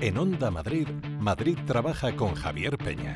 En Onda Madrid, Madrid trabaja con Javier Peña.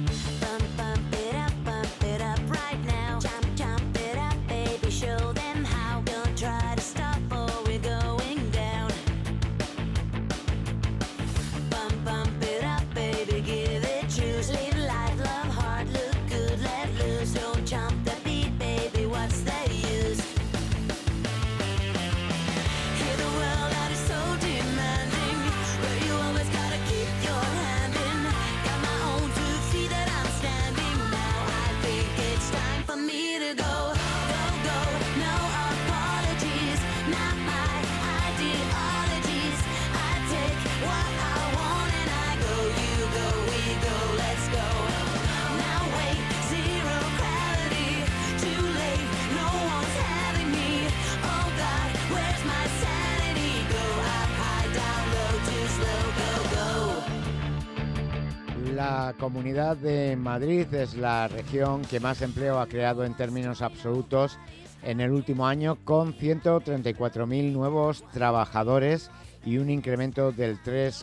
La Comunidad de Madrid es la región que más empleo ha creado en términos absolutos en el último año, con 134.000 nuevos trabajadores y un incremento del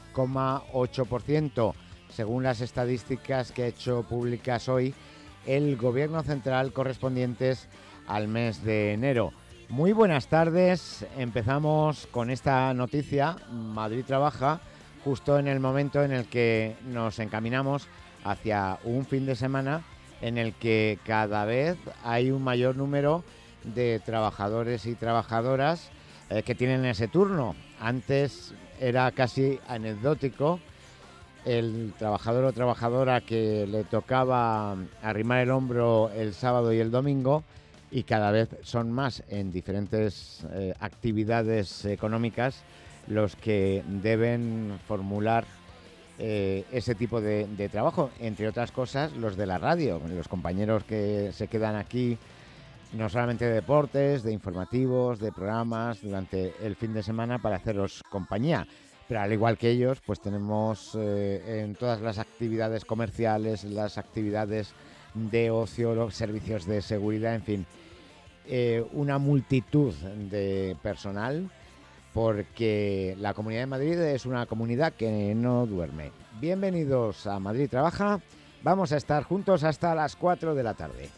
3,8%, según las estadísticas que ha hecho públicas hoy el Gobierno Central correspondientes al mes de enero. Muy buenas tardes, empezamos con esta noticia. Madrid trabaja justo en el momento en el que nos encaminamos hacia un fin de semana en el que cada vez hay un mayor número de trabajadores y trabajadoras que tienen ese turno. Antes era casi anecdótico el trabajador o trabajadora que le tocaba arrimar el hombro el sábado y el domingo, y cada vez son más en diferentes actividades económicas los que deben formular ese tipo de trabajo, entre otras cosas los de la radio, los compañeros que se quedan aquí no solamente de deportes, de informativos, de programas durante el fin de semana para haceros compañía, pero al igual que ellos pues tenemos en todas las actividades comerciales, las actividades de ocio, los servicios de seguridad, en fin, una multitud de personal, porque la Comunidad de Madrid es una comunidad que no duerme. Bienvenidos a Madrid Trabaja. Vamos a estar juntos hasta las 4 de la tarde.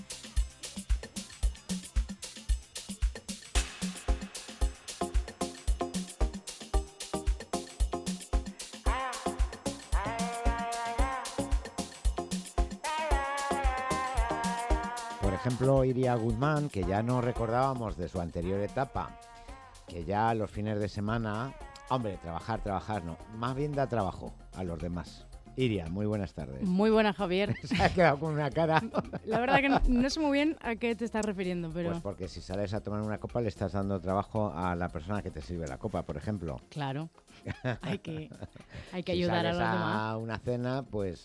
Por ejemplo, Iria Guzmán, que ya no recordábamos de su anterior etapa, que ya los fines de semana, hombre, trabajar no, más bien da trabajo a los demás. Iria, muy buenas tardes. Muy buenas, Javier. Se ha quedado con una cara. La verdad que no sé muy bien a qué te estás refiriendo, pero... Pues porque si sales a tomar una copa le estás dando trabajo a la persona que te sirve la copa, por ejemplo. Claro, hay que ayudar a los demás. A una cena, pues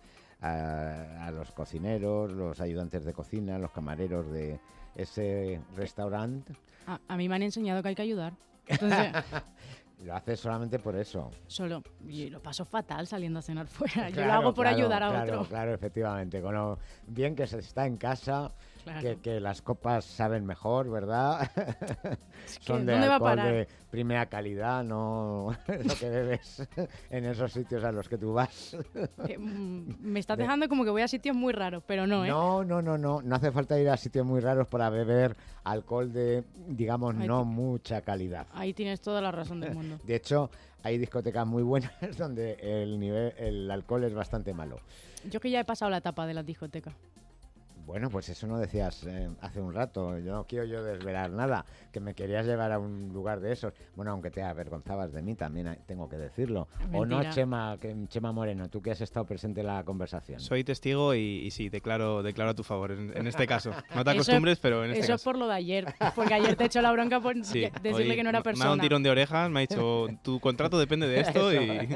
a los cocineros, los ayudantes de cocina, los camareros de ese restaurante. A mí me han enseñado que hay que ayudar. Entonces, lo haces solamente por eso. Solo. Y lo paso fatal saliendo a cenar fuera. Yo lo hago por ayudar a otro. Claro, efectivamente. Con lo bien que se está en casa, claro. que las copas saben mejor, ¿verdad? Son de alcohol de primera calidad, no lo que bebes en esos sitios a los que tú vas. Me estás dejando como que voy a sitios muy raros, pero no, ¿eh? No hace falta ir a sitios muy raros para beber alcohol de, digamos, no mucha calidad. Ahí tienes toda la razón del mundo. De hecho, hay discotecas muy buenas donde el alcohol es bastante malo. Yo que ya he pasado la etapa de las discotecas. Bueno, pues eso no decías hace un rato. Yo no quiero desvelar nada, que me querías llevar a un lugar de esos. Bueno, aunque te avergonzabas de mí, también tengo que decirlo. Mentira. ¿O no, Chema Moreno, tú que has estado presente en la conversación? Soy testigo y sí, declaro a tu favor en este caso. No te acostumbres, pero en este caso. Eso es por lo de ayer, porque ayer te he hecho la bronca por decirle que no era persona. Me ha dado un tirón de orejas, me ha dicho, tu contrato depende de esto y...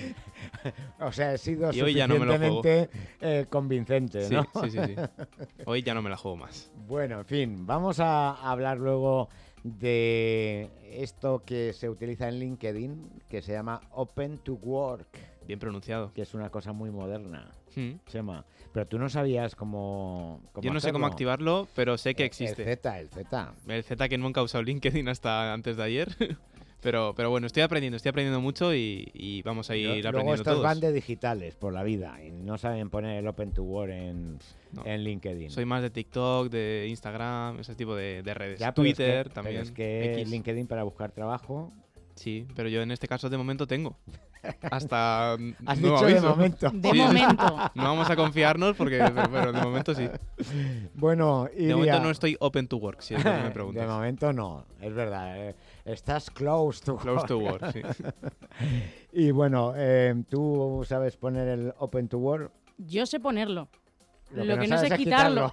O sea, he sido y hoy ya no me lo suficientemente convincente, ¿no? Sí. Hoy ya no me la juego más. Bueno, en fin, vamos a hablar luego de esto que se utiliza en LinkedIn, que se llama Open to Work. Bien pronunciado. Que es una cosa muy moderna, Chema. Pero tú no sabías cómo Yo no sé cómo activarlo, pero sé que existe. El Z. El Z que nunca ha usado LinkedIn hasta antes de ayer. Pero bueno, estoy aprendiendo mucho y vamos a ir aprendiendo luego estos todos. van de digitales por la vida y no saben poner el Open to Work en LinkedIn. Soy más de TikTok, de Instagram, ese tipo de redes. Ya, Twitter también. Pero es que X. LinkedIn para buscar trabajo... Sí, pero yo en este caso de momento tengo. Hasta Has nuevo dicho aviso. de momento. De momento. No vamos a confiarnos pero de momento sí. Bueno, De Iria, momento no estoy open to work, si es lo que me preguntas. de momento no, es verdad. Estás close to Close to work, sí. Y bueno, ¿tú sabes poner el Open to Work? Yo sé ponerlo. Lo Lo que que no no sé sabes es es quitarlo.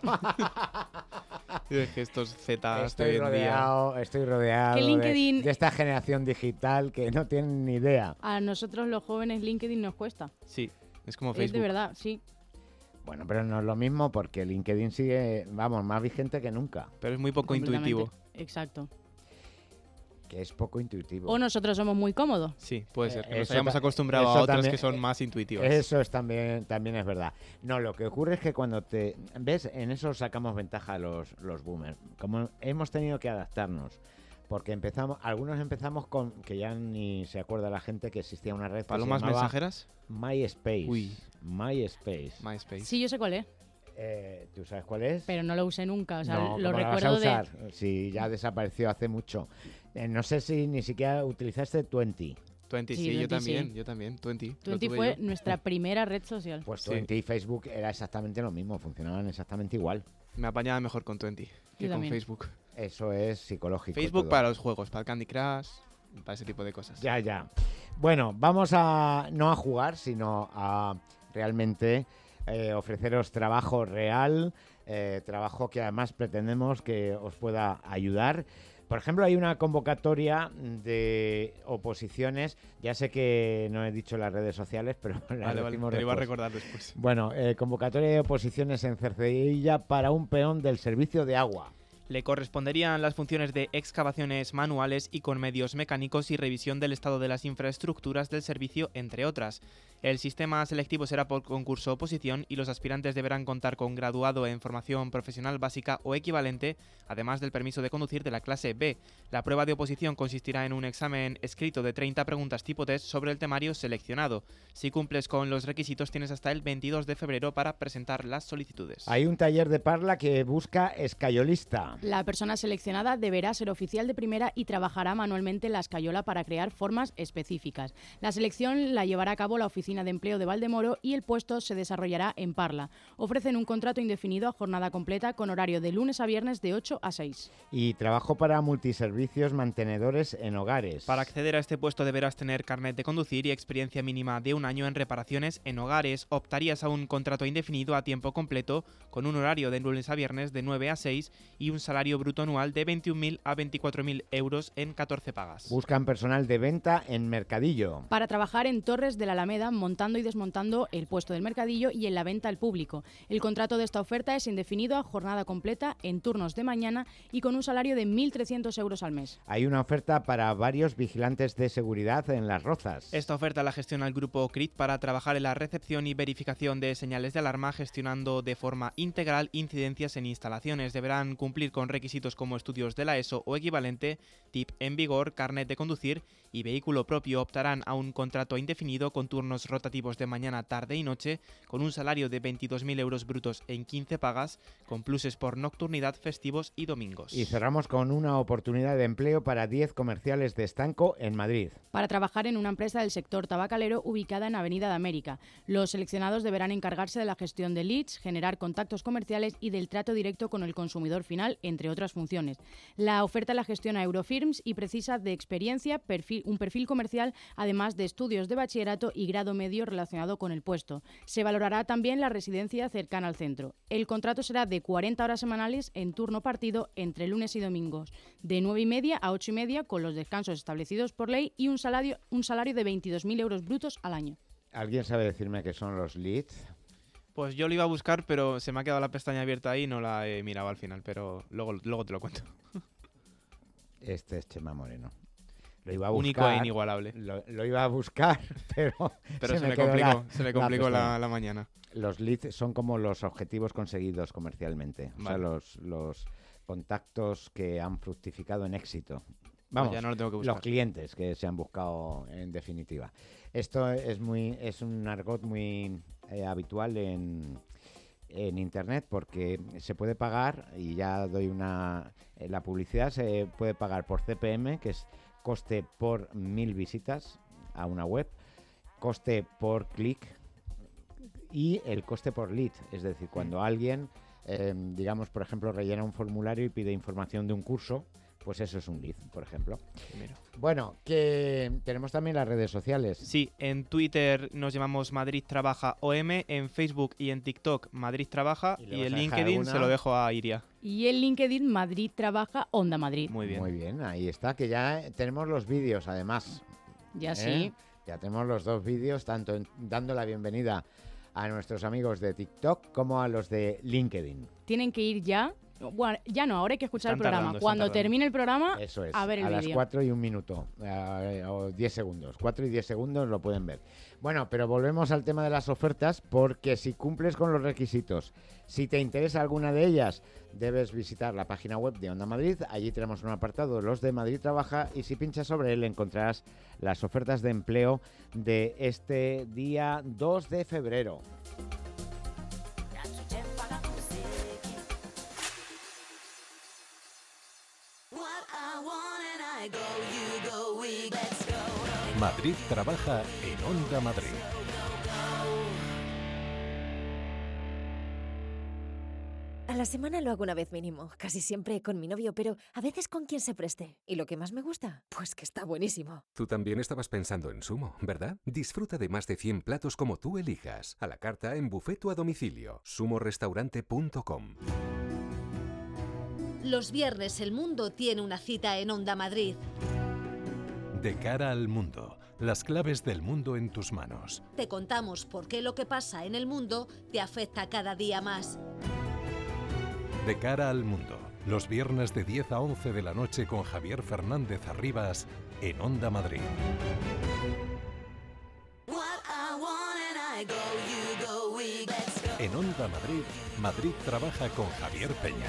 Y es que estos Zetas de Estoy hoy en día... rodeado Que LinkedIn- de esta generación digital que no tienen ni idea. A nosotros los jóvenes LinkedIn nos cuesta. Sí, es como Es Facebook. de verdad, sí. Bueno, pero no es lo mismo porque LinkedIn sigue, vamos, más vigente que nunca, Pero es muy poco Completamente. intuitivo. Exacto. que es poco intuitivo. O nosotros somos muy cómodos. Sí, puede ser. Que nos Eso hayamos ta- acostumbrado eso a otras también- que son más intuitivas. Eso es también es verdad. No, lo que ocurre es que cuando ¿ves? En eso sacamos ventaja los boomers. Como hemos tenido que adaptarnos. Porque algunos empezamos con, que ya ni se acuerda la gente que existía una red que se ¿Palomas llamaba mensajeras? MySpace. Uy. MySpace. MySpace. Sí, yo sé cuál es, ¿Tú sabes cuál es? pero no lo usé nunca. O sea, No, lo ¿cómo la vas a recuerdo usar? Si ya desapareció hace mucho. No sé si ni siquiera utilizaste 20. 20, Sí, sí, 20 yo también, sí. yo también. 20. lo 20 tuve fue yo. nuestra primera red social. Pues Sí. 20 y Facebook era exactamente lo mismo, funcionaban exactamente igual. Me apañaba mejor con 20 que con también. Facebook. Eso es psicológico. Facebook todo. para los juegos, para el Candy Crush, para ese tipo de cosas. Ya. Bueno, vamos no a jugar, sino a realmente ofreceros trabajo real, trabajo que además pretendemos que os pueda ayudar. Por ejemplo, hay una convocatoria de oposiciones. Ya sé que no he dicho las redes sociales, pero la Vale, decimos te lo iba a después. recordar después. Bueno, convocatoria de oposiciones en Cercedilla para un peón del servicio de agua. Le corresponderían las funciones de excavaciones manuales y con medios mecánicos y revisión del estado de las infraestructuras del servicio, entre otras. El sistema selectivo será por concurso oposición y los aspirantes deberán contar con graduado en formación profesional básica o equivalente, además del permiso de conducir de la clase B. La prueba de oposición consistirá en un examen escrito de 30 preguntas tipo test sobre el temario seleccionado. Si cumples con los requisitos tienes hasta el 22 de febrero para presentar las solicitudes. Hay un taller de Parla que busca escayolista. La persona seleccionada deberá ser oficial de primera y trabajará manualmente la escayola para crear formas específicas. La selección la llevará a cabo la Oficina de Empleo de Valdemoro y el puesto se desarrollará en Parla. Ofrecen un contrato indefinido a jornada completa con horario de lunes a viernes de 8 a 6. Y trabajo para multiservicios mantenedores en hogares. Para acceder a este puesto deberás tener carnet de conducir y experiencia mínima de 1 año en reparaciones en hogares. Optarías a un contrato indefinido a tiempo completo con un horario de lunes a viernes de 9 a 6 y un salario bruto anual de 21.000 a 24.000 euros en 14 pagas. Buscan personal de venta en Mercadillo. Para trabajar en Torres de la Alameda, montando y desmontando el puesto del mercadillo y en la venta al público. El contrato de esta oferta es indefinido a jornada completa en turnos de mañana y con un salario de 1.300 euros al mes. Hay una oferta para varios vigilantes de seguridad en Las Rozas. Esta oferta la gestiona el grupo CRIT para trabajar en la recepción y verificación de señales de alarma, gestionando de forma integral incidencias en instalaciones. Deberán cumplir con requisitos como estudios de la ESO o equivalente, TIP en vigor, carnet de conducir y vehículo propio. Optarán a un contrato indefinido con turnos rotativos de mañana, tarde y noche, con un salario de 22.000 euros brutos en 15 pagas, con pluses por nocturnidad, festivos y domingos. Y cerramos con una oportunidad de empleo para 10 comerciales de estanco en Madrid. Para trabajar en una empresa del sector tabacalero ubicada en Avenida de América. Los seleccionados deberán encargarse de la gestión de leads, generar contactos comerciales y del trato directo con el consumidor final, entre otras funciones. La oferta la gestiona Eurofirms y precisa de experiencia, un perfil comercial, además de estudios de bachillerato y grado medio relacionado con el puesto. Se valorará también la residencia cercana al centro. El contrato será de 40 horas semanales en turno partido entre lunes y domingos, de 9:30 a 8:30 con los descansos establecidos por ley y un salario de 22.000 euros brutos al año. ¿Alguien sabe decirme qué son los leads? Pues yo lo iba a buscar, pero se me ha quedado la pestaña abierta ahí y no la he mirado al final, pero luego te lo cuento. Este es Chema Moreno. Lo iba a buscar. Único e inigualable. Lo iba a buscar, pero Se me quedó complicó pestaña. la mañana. Los leads son como los objetivos conseguidos comercialmente. Vale. O sea, los contactos que han fructificado en éxito. Vamos, ya no lo tengo que buscar. los clientes que se han buscado en definitiva. Esto es un argot muy habitual en Internet porque se puede pagar, y ya doy la publicidad, se puede pagar por CPM, que es coste por 1000 visitas a una web, coste por clic y el coste por lead. Es decir, cuando alguien, digamos, por ejemplo, rellena un formulario y pide información de un curso, pues eso es un lead, por ejemplo. Mira. Bueno, que tenemos también las redes sociales. Sí, en Twitter nos llamamos Madrid Trabaja OM, en Facebook y en TikTok Madrid Trabaja, ¿Y le y vas el a dejar LinkedIn alguna? se lo dejo a Iria. Y en LinkedIn Madrid Trabaja Onda Madrid. Muy bien. Muy bien, ahí está, que ya tenemos los vídeos además. Ya sí. Ya tenemos los 2 vídeos, tanto dando la bienvenida a nuestros amigos de TikTok como a los de LinkedIn. Tienen que ir ya. Bueno, ya no, ahora hay que escuchar Están el programa. tardando, Cuando están tardando. termine el programa, Eso es, a ver el a las vídeo. 4 y 1 minuto, o 10 segundos. 4 y 10 segundos lo pueden ver. Bueno, pero volvemos al tema de las ofertas, porque si cumples con los requisitos, si te interesa alguna de ellas, debes visitar la página web de Onda Madrid. Allí tenemos un apartado, los de Madrid Trabaja, y si pinchas sobre él encontrarás las ofertas de empleo de este día 2 de febrero. Madrid Trabaja en Onda Madrid. A la semana lo hago una vez mínimo, casi siempre con mi novio, pero a veces con quien se preste. ¿Y lo que más me gusta? Pues que está buenísimo. Tú también estabas pensando en Sumo, ¿verdad? Disfruta de más de 100 platos como tú elijas, a la carta, en buffet o a domicilio. sumorestaurante.com. Los viernes el mundo tiene una cita en Onda Madrid. De cara al mundo, las claves del mundo en tus manos. Te contamos por qué lo que pasa en el mundo te afecta cada día más. De cara al mundo, los viernes de 10 a 11 de la noche con Javier Fernández Arribas en Onda Madrid. En Onda Madrid, Madrid Trabaja con Javier Peña.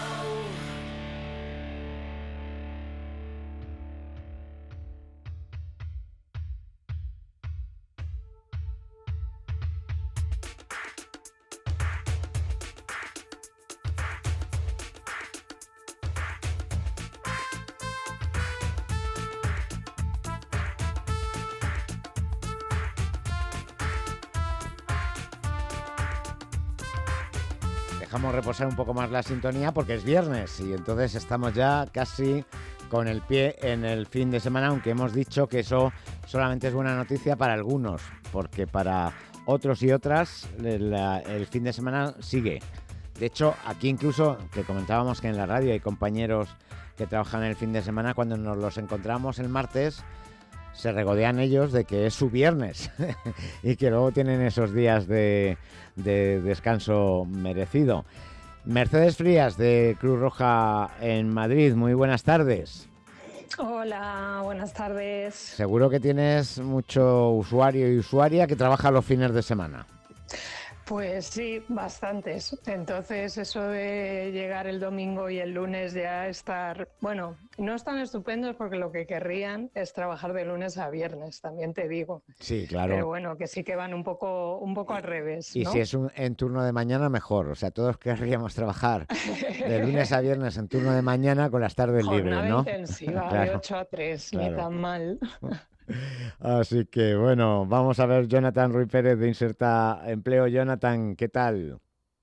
Dejamos reposar un poco más la sintonía porque es viernes y entonces estamos ya casi con el pie en el fin de semana, aunque hemos dicho que eso solamente es buena noticia para algunos, porque para otros y otras el fin de semana sigue. De hecho, aquí incluso, que comentábamos que en la radio hay compañeros que trabajan el fin de semana, cuando nos los encontramos el martes, se regodean ellos de que es su viernes y que luego tienen esos días de descanso merecido. Mercedes Frías, de Cruz Roja en Madrid, muy buenas tardes. Hola, buenas tardes. Seguro que tienes mucho usuario y usuaria que trabaja los fines de semana. Pues sí, bastantes. Entonces eso de llegar el domingo y el lunes ya estar, bueno, no están estupendos porque lo que querrían es trabajar de lunes a viernes, también te digo. Sí, claro. Pero bueno, que sí que van un poco al revés, Y ¿no? si es en turno de mañana, mejor. O sea, todos querríamos trabajar de lunes a viernes en turno de mañana con las tardes libres, Jornada ¿no? intensiva, de Claro, 8 a 3, claro. ni tan mal. Así que, bueno, vamos a ver Jonathan Ruiz Pérez de Inserta Empleo. Jonathan, ¿qué tal?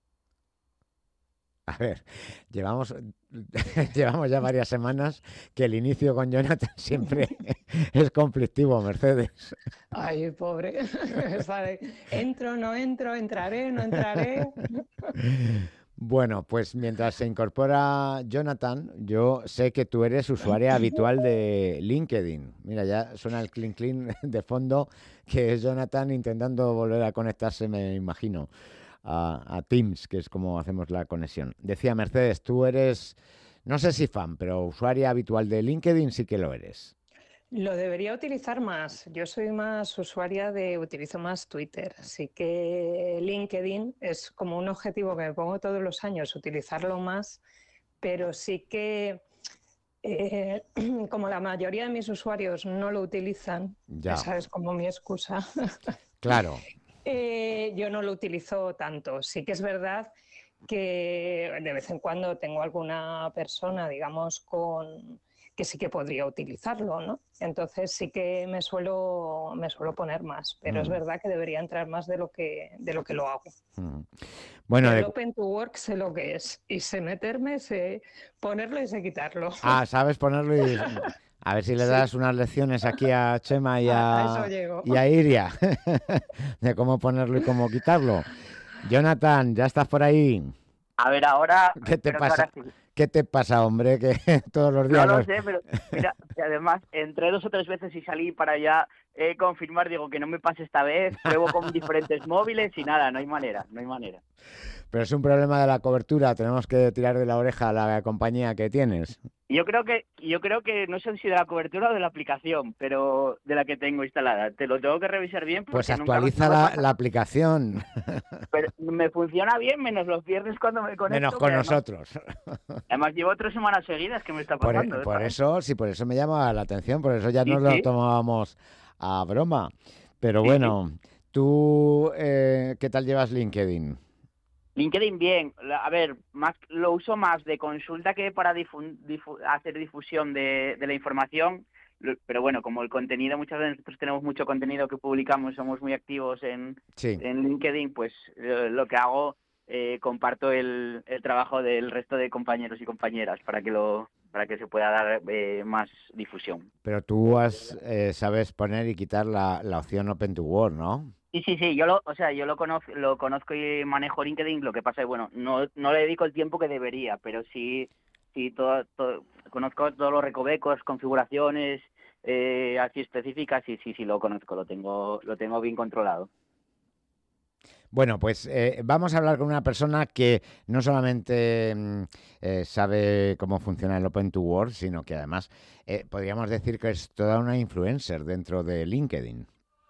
A ver, llevamos ya varias semanas que el inicio con Jonathan siempre es conflictivo, Mercedes. Ay, pobre. Entro, no entro, entraré, no entraré. Bueno, pues mientras se incorpora Jonathan, yo sé que tú eres usuaria habitual de LinkedIn. Mira, ya suena el clink clink de fondo, que es Jonathan intentando volver a conectarse, me imagino, a Teams, que es como hacemos la conexión. Decía Mercedes, tú eres, no sé si fan, pero usuaria habitual de LinkedIn sí que lo eres. Lo debería utilizar más. Yo soy más usuaria utilizo más Twitter. Así que LinkedIn es como un objetivo que me pongo todos los años, utilizarlo más, pero sí que como la mayoría de mis usuarios no lo utilizan, esa es como mi excusa. Claro. Yo no lo utilizo tanto. Sí que es verdad que de vez en cuando tengo alguna persona, digamos, que sí que podría utilizarlo, ¿no? Entonces sí que me suelo poner más, pero es verdad que debería entrar más de lo que lo hago. Bueno, el Open to Work sé lo que es, y sé meterme, sé ponerlo y sé quitarlo. Sabes ponerlo y... A ver si le das unas lecciones aquí a Chema y a Iria de cómo ponerlo y cómo quitarlo. Jonathan, ¿ya estás por ahí? A ver, ahora... ¿Qué te pasa? ¿Qué te pasa, hombre? Que todos los días... No lo sé, pero mira, y además entré 2 o 3 veces y salí para ya confirmar, digo, que no me pase esta vez, pruebo con diferentes móviles y nada, no hay manera. Pero es un problema de la cobertura, tenemos que tirar de la oreja a la compañía que tienes. Yo creo que no sé si de la cobertura o de la aplicación, pero de la que tengo instalada. Te lo tengo que revisar bien. Pues actualiza la aplicación. Pero me funciona bien, menos los viernes cuando me conecto. Menos con nosotros. Además llevo 3 semanas seguidas que me está pasando. Por eso me llama la atención, por eso ya nos lo tomábamos a broma. Pero bueno, ¿tú qué tal llevas LinkedIn? LinkedIn bien, a ver, lo uso más de consulta que para hacer difusión de la información, pero bueno, como el contenido, muchas veces nosotros tenemos mucho contenido que publicamos, somos muy activos en LinkedIn, pues lo que hago, comparto el trabajo del resto de compañeros y compañeras para que se pueda dar más difusión. Pero tú sabes poner y quitar la opción Open to Work, ¿no? Sí, yo lo conozco y manejo LinkedIn, lo que pasa es, bueno, no le dedico el tiempo que debería, pero sí todo, conozco todos los recovecos, configuraciones así específicas, y sí lo conozco, lo tengo bien controlado. Bueno, pues vamos a hablar con una persona que no solamente sabe cómo funciona el Open to Work, sino que además podríamos decir que es toda una influencer dentro de LinkedIn.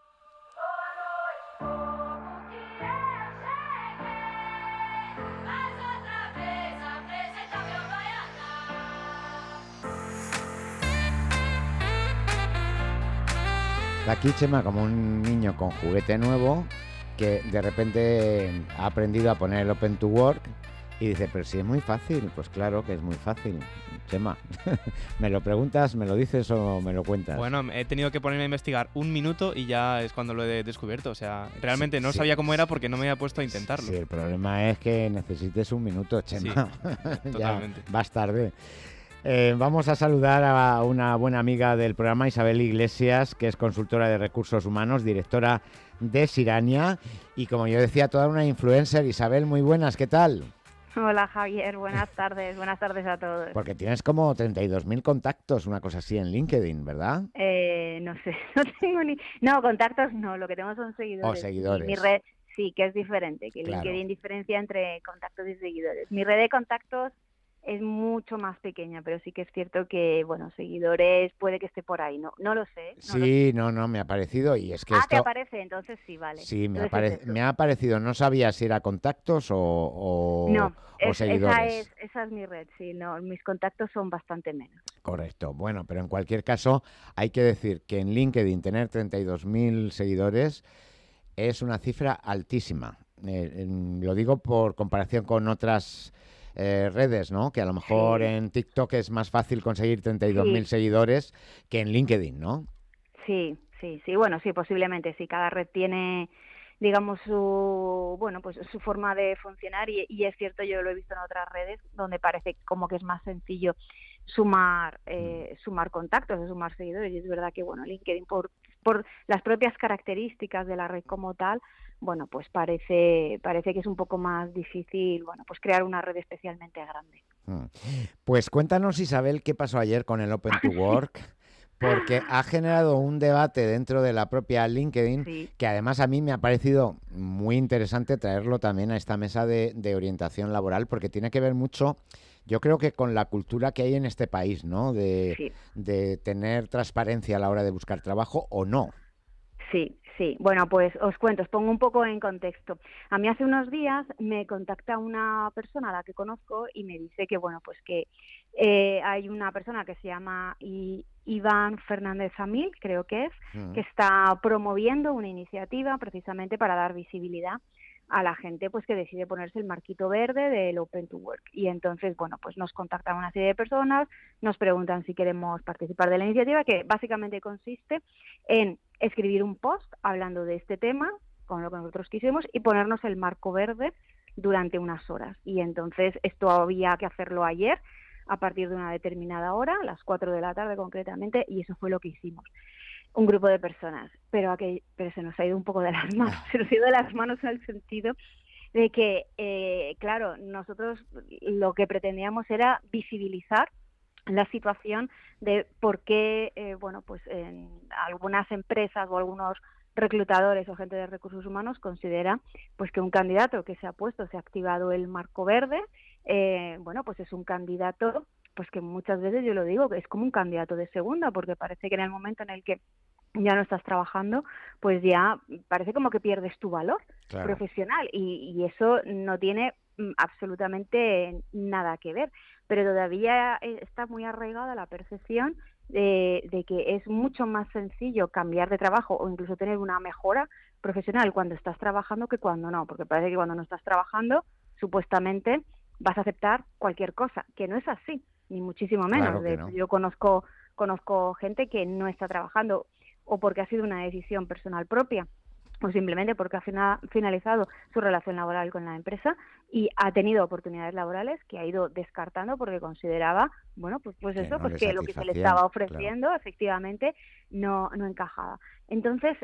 Aquí Chema como un niño con juguete nuevo que de repente ha aprendido a poner el Open to Work y dice, pero si es muy fácil. Pues claro que es muy fácil, Chema. ¿Me lo preguntas, me lo dices o me lo cuentas? Bueno, he tenido que ponerme a investigar 1 minuto y ya es cuando lo he descubierto. O sea, realmente no sabía cómo era porque no me había puesto a intentarlo. Sí, el problema es que necesites 1 minuto, Chema. Sí, totalmente. Ya vas tarde. Vamos a saludar a una buena amiga del programa, Isabel Iglesias, que es consultora de recursos humanos, directora de Sirania y, como yo decía, toda una influencer. Isabel, muy buenas, ¿qué tal? Hola Javier, buenas tardes a todos. Porque tienes como 32.000 contactos, una cosa así en LinkedIn, ¿verdad? No sé, no tengo No, contactos no, lo que tengo son seguidores. Seguidores. Mi red sí que es diferente, que claro. LinkedIn diferencia entre contactos y seguidores. Mi red de contactos es mucho más pequeña, pero sí que es cierto que, bueno, seguidores puede que esté por ahí, no lo sé. No, me ha parecido y es que ¿te aparece? Entonces sí, vale. Sí, me ha aparecido, no sabía si era contactos o seguidores. Esa es mi red, sí, no, mis contactos son bastante menos. Correcto, bueno, pero en cualquier caso hay que decir que en LinkedIn tener 32.000 seguidores es una cifra altísima. Lo digo por comparación con otras redes, ¿no? Que a lo mejor en TikTok es más fácil conseguir 32.000 seguidores que en LinkedIn, ¿no? Sí, bueno, sí, posiblemente, sí, cada red tiene, digamos, su forma de funcionar y es cierto, yo lo he visto en otras redes donde parece como que es más sencillo sumar contactos o sumar seguidores, y es verdad que, bueno, LinkedIn por las propias características de la red como tal, bueno, pues parece que es un poco más difícil, bueno, pues crear una red especialmente grande. Pues cuéntanos, Isabel, qué pasó ayer con el Open to Work, porque ha generado un debate dentro de la propia LinkedIn, que además a mí me ha parecido muy interesante traerlo también a esta mesa de orientación laboral, porque tiene que ver mucho, yo creo que con la cultura que hay en este país, ¿no? De tener transparencia a la hora de buscar trabajo o no. Sí. Bueno, pues os cuento, os pongo un poco en contexto. A mí hace unos días me contacta una persona a la que conozco y me dice que, bueno, pues que Hay una persona que se llama Iván Fernández Amil, creo que es, que está promoviendo una iniciativa precisamente para dar visibilidad a la gente pues que decide ponerse el marquito verde del Open to Work. Y entonces, bueno, pues nos contactan una serie de personas, nos preguntan si queremos participar de la iniciativa, que básicamente consiste en escribir un post hablando de este tema, con lo que nosotros quisimos, y ponernos el marco verde durante unas horas. Y entonces esto había que hacerlo ayer, a partir de una determinada hora, a las 4 de la tarde concretamente, y eso fue lo que hicimos. Un grupo de personas, pero se nos ha ido un poco de las manos, se nos ha ido de las manos en el sentido de que, claro, nosotros lo que pretendíamos era visibilizar la situación de por qué, bueno, pues en algunas empresas o algunos reclutadores o gente de recursos humanos considera pues que un candidato que se ha activado el marco verde, bueno, pues es un candidato pues que muchas veces yo lo digo, que es como un candidato de segunda, porque parece que en el momento en el que ya no estás trabajando, pues ya parece como que pierdes tu valor profesional y eso no tiene absolutamente nada que ver, pero todavía está muy arraigada la percepción de que es mucho más sencillo cambiar de trabajo o incluso tener una mejora profesional cuando estás trabajando que cuando no, porque parece que cuando no estás trabajando supuestamente vas a aceptar cualquier cosa, que no es así, ni muchísimo menos. Claro, de hecho, yo conozco gente que no está trabajando o porque ha sido una decisión personal propia o simplemente porque ha finalizado su relación laboral con la empresa y ha tenido oportunidades laborales que ha ido descartando porque consideraba, bueno, pues eso, pues que lo que se le estaba ofreciendo efectivamente no encajaba. Entonces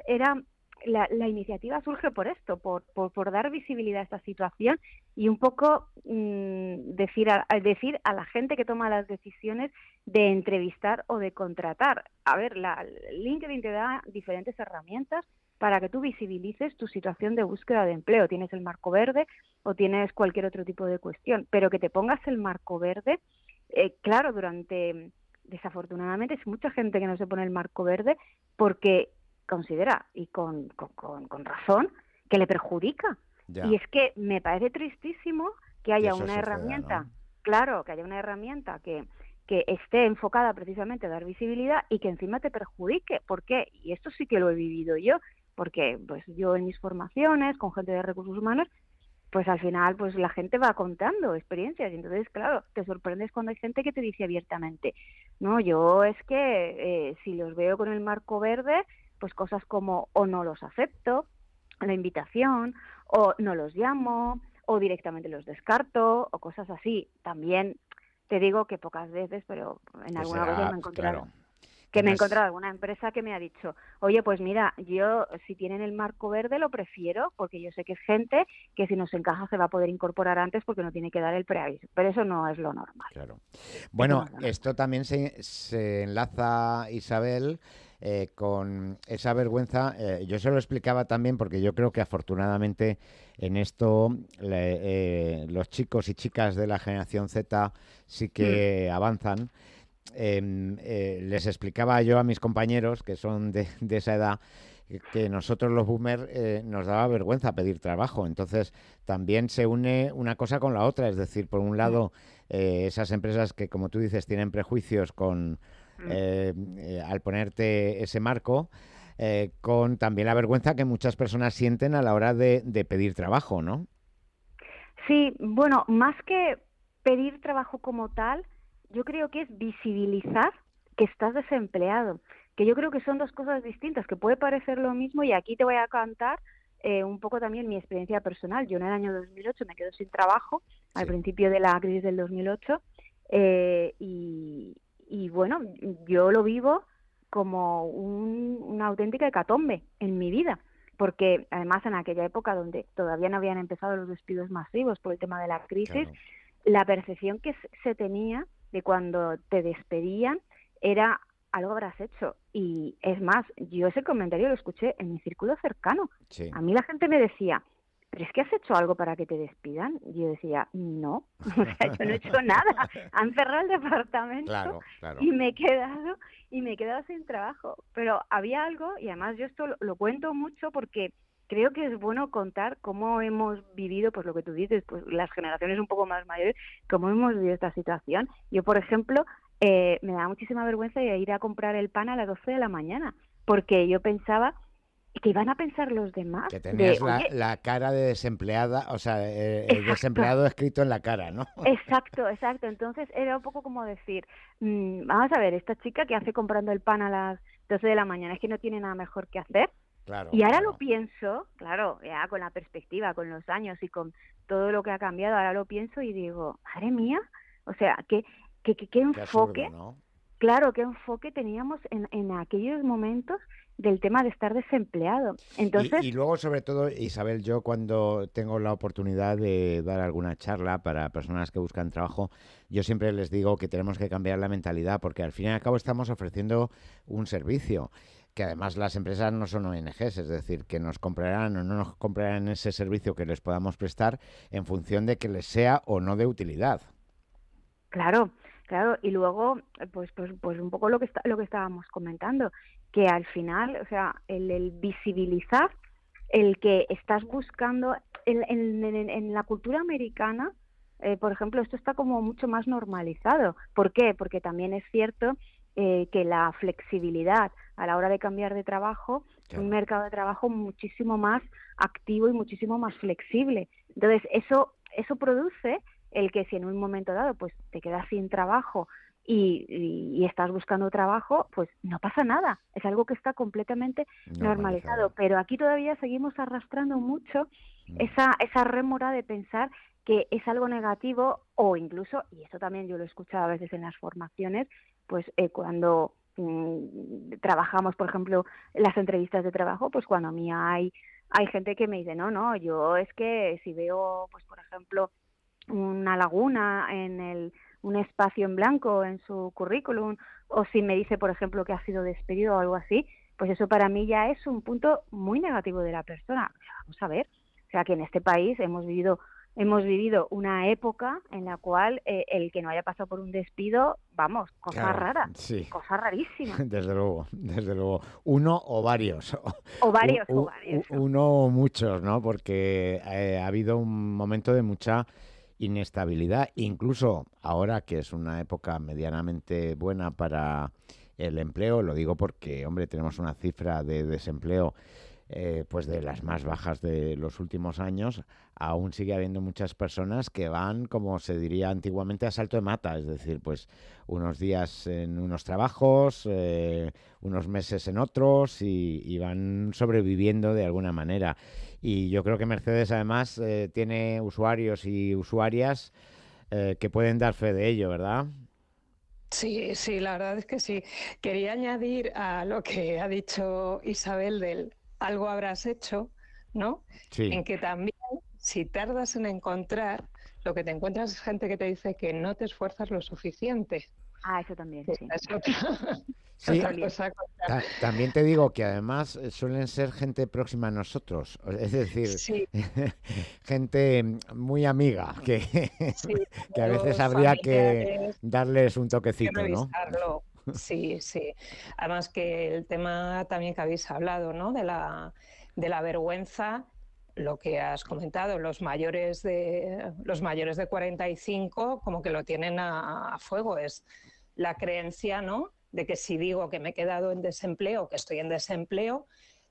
la iniciativa surge por esto, por dar visibilidad a esta situación y un poco decir a la gente que toma las decisiones de entrevistar o de contratar. A ver, LinkedIn te da diferentes herramientas para que tú visibilices tu situación de búsqueda de empleo. Tienes el marco verde o tienes cualquier otro tipo de cuestión, pero que te pongas el marco verde, claro, desafortunadamente es mucha gente que no se pone el marco verde porque considera, y con razón, que le perjudica. Ya. Y es que me parece tristísimo que haya una herramienta, ¿no? Claro, que haya una herramienta que esté enfocada precisamente a dar visibilidad y que encima te perjudique. ¿Por qué? Y esto sí que lo he vivido yo, porque pues yo en mis formaciones con gente de recursos humanos, pues al final pues la gente va contando experiencias y entonces, claro, te sorprendes cuando hay gente que te dice abiertamente, no, yo es que si los veo con el marco verde, pues cosas como o no los acepto, la invitación, o no los llamo, o directamente los descarto, o cosas así. También te digo que pocas veces, pero en alguna ocasión me he encontrado me he encontrado alguna empresa que me ha dicho, oye, pues mira, yo si tienen el marco verde lo prefiero, porque yo sé que es gente que si nos encaja se va a poder incorporar antes porque no tiene que dar el preaviso, pero eso no es lo normal. Claro. Bueno, esto también se enlaza, Isabel, con esa vergüenza. Yo se lo explicaba también porque yo creo que afortunadamente en esto los chicos y chicas de la generación Z sí que avanzan. Les explicaba yo a mis compañeros que son de esa edad que nosotros los boomers nos daba vergüenza pedir trabajo. Entonces también se une una cosa con la otra, es decir, por un lado esas empresas que, como tú dices, tienen prejuicios con al ponerte ese marco, con también la vergüenza que muchas personas sienten a la hora de pedir trabajo, ¿no? Sí, bueno, más que pedir trabajo como tal, yo creo que es visibilizar que estás desempleado, que yo creo que son dos cosas distintas, que puede parecer lo mismo y aquí te voy a contar un poco también mi experiencia personal. Yo en el año 2008 me quedo sin trabajo, al principio de la crisis del 2008, y bueno, yo lo vivo como una auténtica hecatombe en mi vida, porque además en aquella época donde todavía no habían empezado los despidos masivos por el tema de la crisis, la percepción que se tenía de cuando te despedían era algo habrás hecho. Y es más, yo ese comentario lo escuché en mi círculo cercano. Sí. A mí la gente me decía, ¿pero es que has hecho algo para que te despidan? Y yo decía, no, o sea, yo no he hecho nada. Han cerrado el departamento y me he quedado sin trabajo. Pero había algo, y además yo esto lo cuento mucho porque creo que es bueno contar cómo hemos vivido, pues lo que tú dices, pues las generaciones un poco más mayores, cómo hemos vivido esta situación. Yo, por ejemplo, me da muchísima vergüenza ir a comprar el pan a las 12 de la mañana, porque yo pensaba que iban a pensar los demás. Que tenías la cara de desempleada, o sea, el desempleado escrito en la cara, ¿no? Exacto. Entonces era un poco como decir, vamos a ver, esta chica que hace comprando el pan a las 12 de la mañana, es que no tiene nada mejor que hacer. Claro, y ahora lo pienso, claro, ya con la perspectiva, con los años y con todo lo que ha cambiado, ahora lo pienso y digo, madre mía, o sea, qué enfoque, absurdo, ¿no? Claro, qué enfoque teníamos en aquellos momentos del tema de estar desempleado. Entonces, y luego, sobre todo, Isabel, yo cuando tengo la oportunidad de dar alguna charla para personas que buscan trabajo, yo siempre les digo que tenemos que cambiar la mentalidad, porque al fin y al cabo estamos ofreciendo un servicio, que además las empresas no son ONGs, es decir, que nos comprarán o no nos comprarán ese servicio que les podamos prestar en función de que les sea o no de utilidad. Claro, y luego, pues un poco lo que estábamos comentando, que al final, o sea, el visibilizar, el que estás buscando en la cultura americana, por ejemplo, esto está como mucho más normalizado. ¿Por qué? Porque también es cierto que la flexibilidad a la hora de cambiar de trabajo, claro, un mercado de trabajo muchísimo más activo y muchísimo más flexible. Entonces, eso produce el que si en un momento dado pues te quedas sin trabajo y estás buscando trabajo, pues no pasa nada, es algo que está completamente normalizado. Pero aquí todavía seguimos arrastrando mucho esa rémora de pensar que es algo negativo, o incluso, y eso también yo lo he escuchado a veces en las formaciones, pues cuando trabajamos, por ejemplo, en las entrevistas de trabajo, pues cuando a mí hay gente que me dice, no, yo es que si veo, pues por ejemplo, una laguna un espacio en blanco en su currículum, o si me dice, por ejemplo, que ha sido despedido o algo así, pues eso para mí ya es un punto muy negativo de la persona. Vamos a ver, o sea, que en este país hemos vivido una época en la cual el que no haya pasado por un despido, vamos, cosa claro, rara, sí. Cosa rarísima. Desde luego. Uno o varios. O varios. Uno o muchos, ¿no? Porque ha habido un momento de mucha inestabilidad, incluso ahora que es una época medianamente buena para el empleo, lo digo porque, hombre, tenemos una cifra de desempleo pues de las más bajas de los últimos años, aún sigue habiendo muchas personas que van, como se diría antiguamente, a salto de mata, es decir, pues unos días en unos trabajos, unos meses en otros y van sobreviviendo de alguna manera. Y yo creo que Mercedes además tiene usuarios y usuarias que pueden dar fe de ello, ¿verdad? Sí, la verdad es que sí. Quería añadir a lo que ha dicho Isabel del algo habrás hecho, ¿no? Sí. En que también, si tardas en encontrar, lo que te encuentras es gente que te dice que no te esfuerzas lo suficiente. Eso también, sí. Sí, también te digo que además suelen ser gente próxima a nosotros, es decir, sí, gente muy amiga, que a veces habría que darles un toquecito, ¿no? Sí. Además que el tema también que habéis hablado, ¿no? De la vergüenza, lo que has comentado, los mayores de 45 como que lo tienen a fuego, es la creencia, ¿no? De que si digo que me he quedado en desempleo, que estoy en desempleo,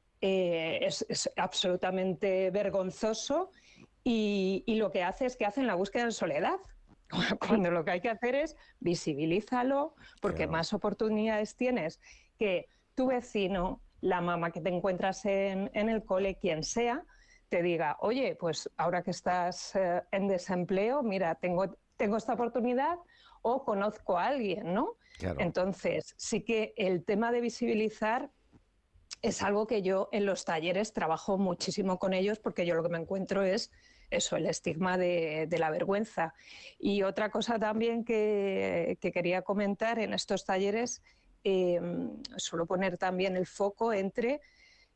es absolutamente vergonzoso y lo que hace es que hacen la búsqueda de soledad. Cuando lo que hay que hacer es visibilízalo, porque claro, más oportunidades tienes que tu vecino, la mamá que te encuentras en el cole, quien sea, te diga, oye, pues ahora que estás en desempleo, mira, tengo esta oportunidad o conozco a alguien, ¿no? Claro. Entonces, sí que el tema de visibilizar es algo que yo en los talleres trabajo muchísimo con ellos, porque yo lo que me encuentro es eso, el estigma de la vergüenza. Y otra cosa también que quería comentar en estos talleres, suelo poner también el foco entre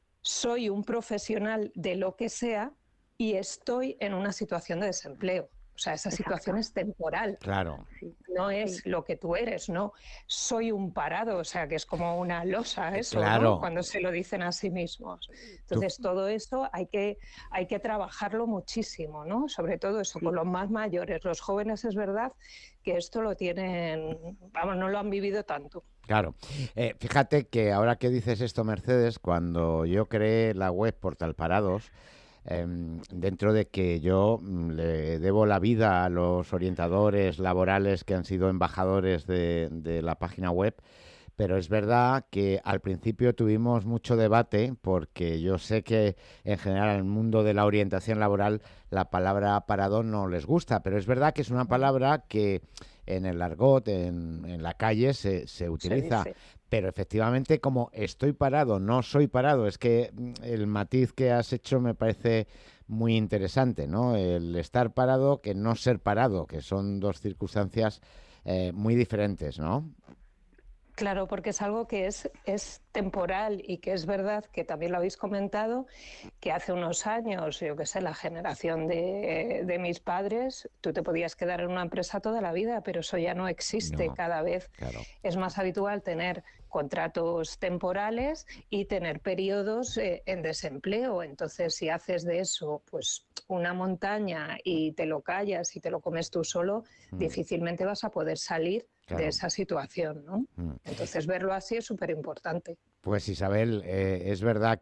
soy un profesional de lo que sea y estoy en una situación de desempleo. O sea, esa Exacto. situación es temporal. Claro. Sí, No es sí. lo que tú eres, no. Soy un parado, o sea, que es como una losa eso, ¿no? Claro. Cuando se lo dicen a sí mismos. Tú- Entonces, todo eso hay que trabajarlo muchísimo, ¿no? Sobre todo eso, Sí. con los más mayores. Los jóvenes es verdad que esto lo tienen, vamos, no lo han vivido tanto. Claro. Fíjate que ahora que dices esto, Mercedes, cuando yo creé la web Portal Parados, dentro de que yo le debo la vida a los orientadores laborales que han sido embajadores de la página web, pero es verdad que al principio tuvimos mucho debate porque yo sé que en general en el mundo de la orientación laboral la palabra parado no les gusta, pero es verdad que es una palabra que en el argot, en la calle se utiliza. dice. Pero efectivamente, como estoy parado, no soy parado, es que el matiz que has hecho me parece muy interesante, ¿no? El estar parado que no ser parado, que son dos circunstancias muy diferentes, ¿no? Claro, porque es algo que es temporal y que es verdad que también lo habéis comentado, que hace unos años, yo qué sé, la generación de mis padres, tú te podías quedar en una empresa toda la vida, pero eso ya no existe. No, Cada vez claro. es más habitual tener contratos temporales y tener periodos en desempleo. Entonces, si haces de eso pues una montaña y te lo callas y te lo comes tú solo, difícilmente vas a poder salir Claro. de esa situación, ¿no? Entonces, verlo así es súper importante. Pues Isabel, es verdad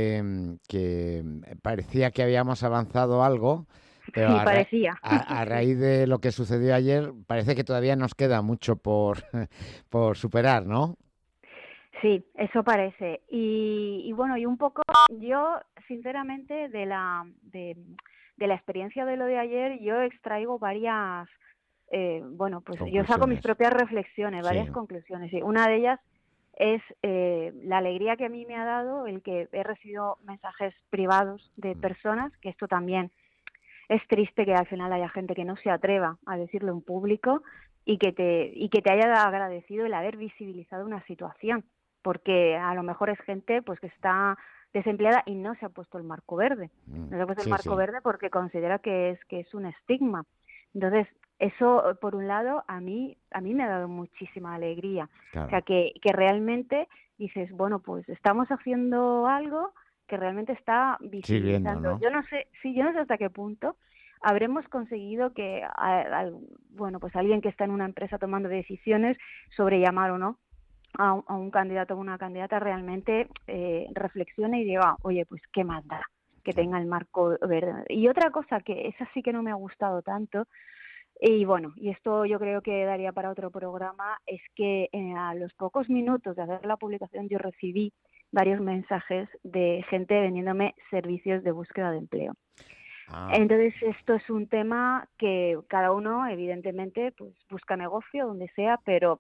que parecía que habíamos avanzado algo, pero Sí, parecía. a raíz de lo que sucedió ayer, parece que todavía nos queda mucho por, por superar, ¿no? Sí, eso parece. Y bueno, y un poco, yo sinceramente de la experiencia de lo de ayer, yo extraigo varias, bueno, pues yo saco mis Conclusiones. propias reflexiones, varias Sí. conclusiones. Y una de ellas es la alegría que a mí me ha dado el que he recibido mensajes privados de personas, que esto también es triste que al final haya gente que no se atreva a decirlo en público y que te haya agradecido el haber visibilizado una situación, porque a lo mejor es gente pues que está desempleada y no se ha puesto el marco verde. No se ha puesto el Sí, marco sí. verde porque considera que es un estigma. Entonces, eso por un lado a mí me ha dado muchísima alegría. Claro. O sea, que realmente dices, bueno, pues estamos haciendo algo que realmente está visibilizando. ¿no? Yo no sé hasta qué punto habremos conseguido que bueno, pues alguien que está en una empresa tomando decisiones sobre llamar o no a un candidato o una candidata realmente reflexione y diga, oye, pues qué más da que tenga el marco verde. Y otra cosa que esa sí que no me ha gustado tanto, y bueno, y esto yo creo que daría para otro programa, es que a los pocos minutos de hacer la publicación yo recibí varios mensajes de gente vendiéndome servicios de búsqueda de empleo. Entonces esto es un tema que cada uno evidentemente pues busca negocio donde sea, pero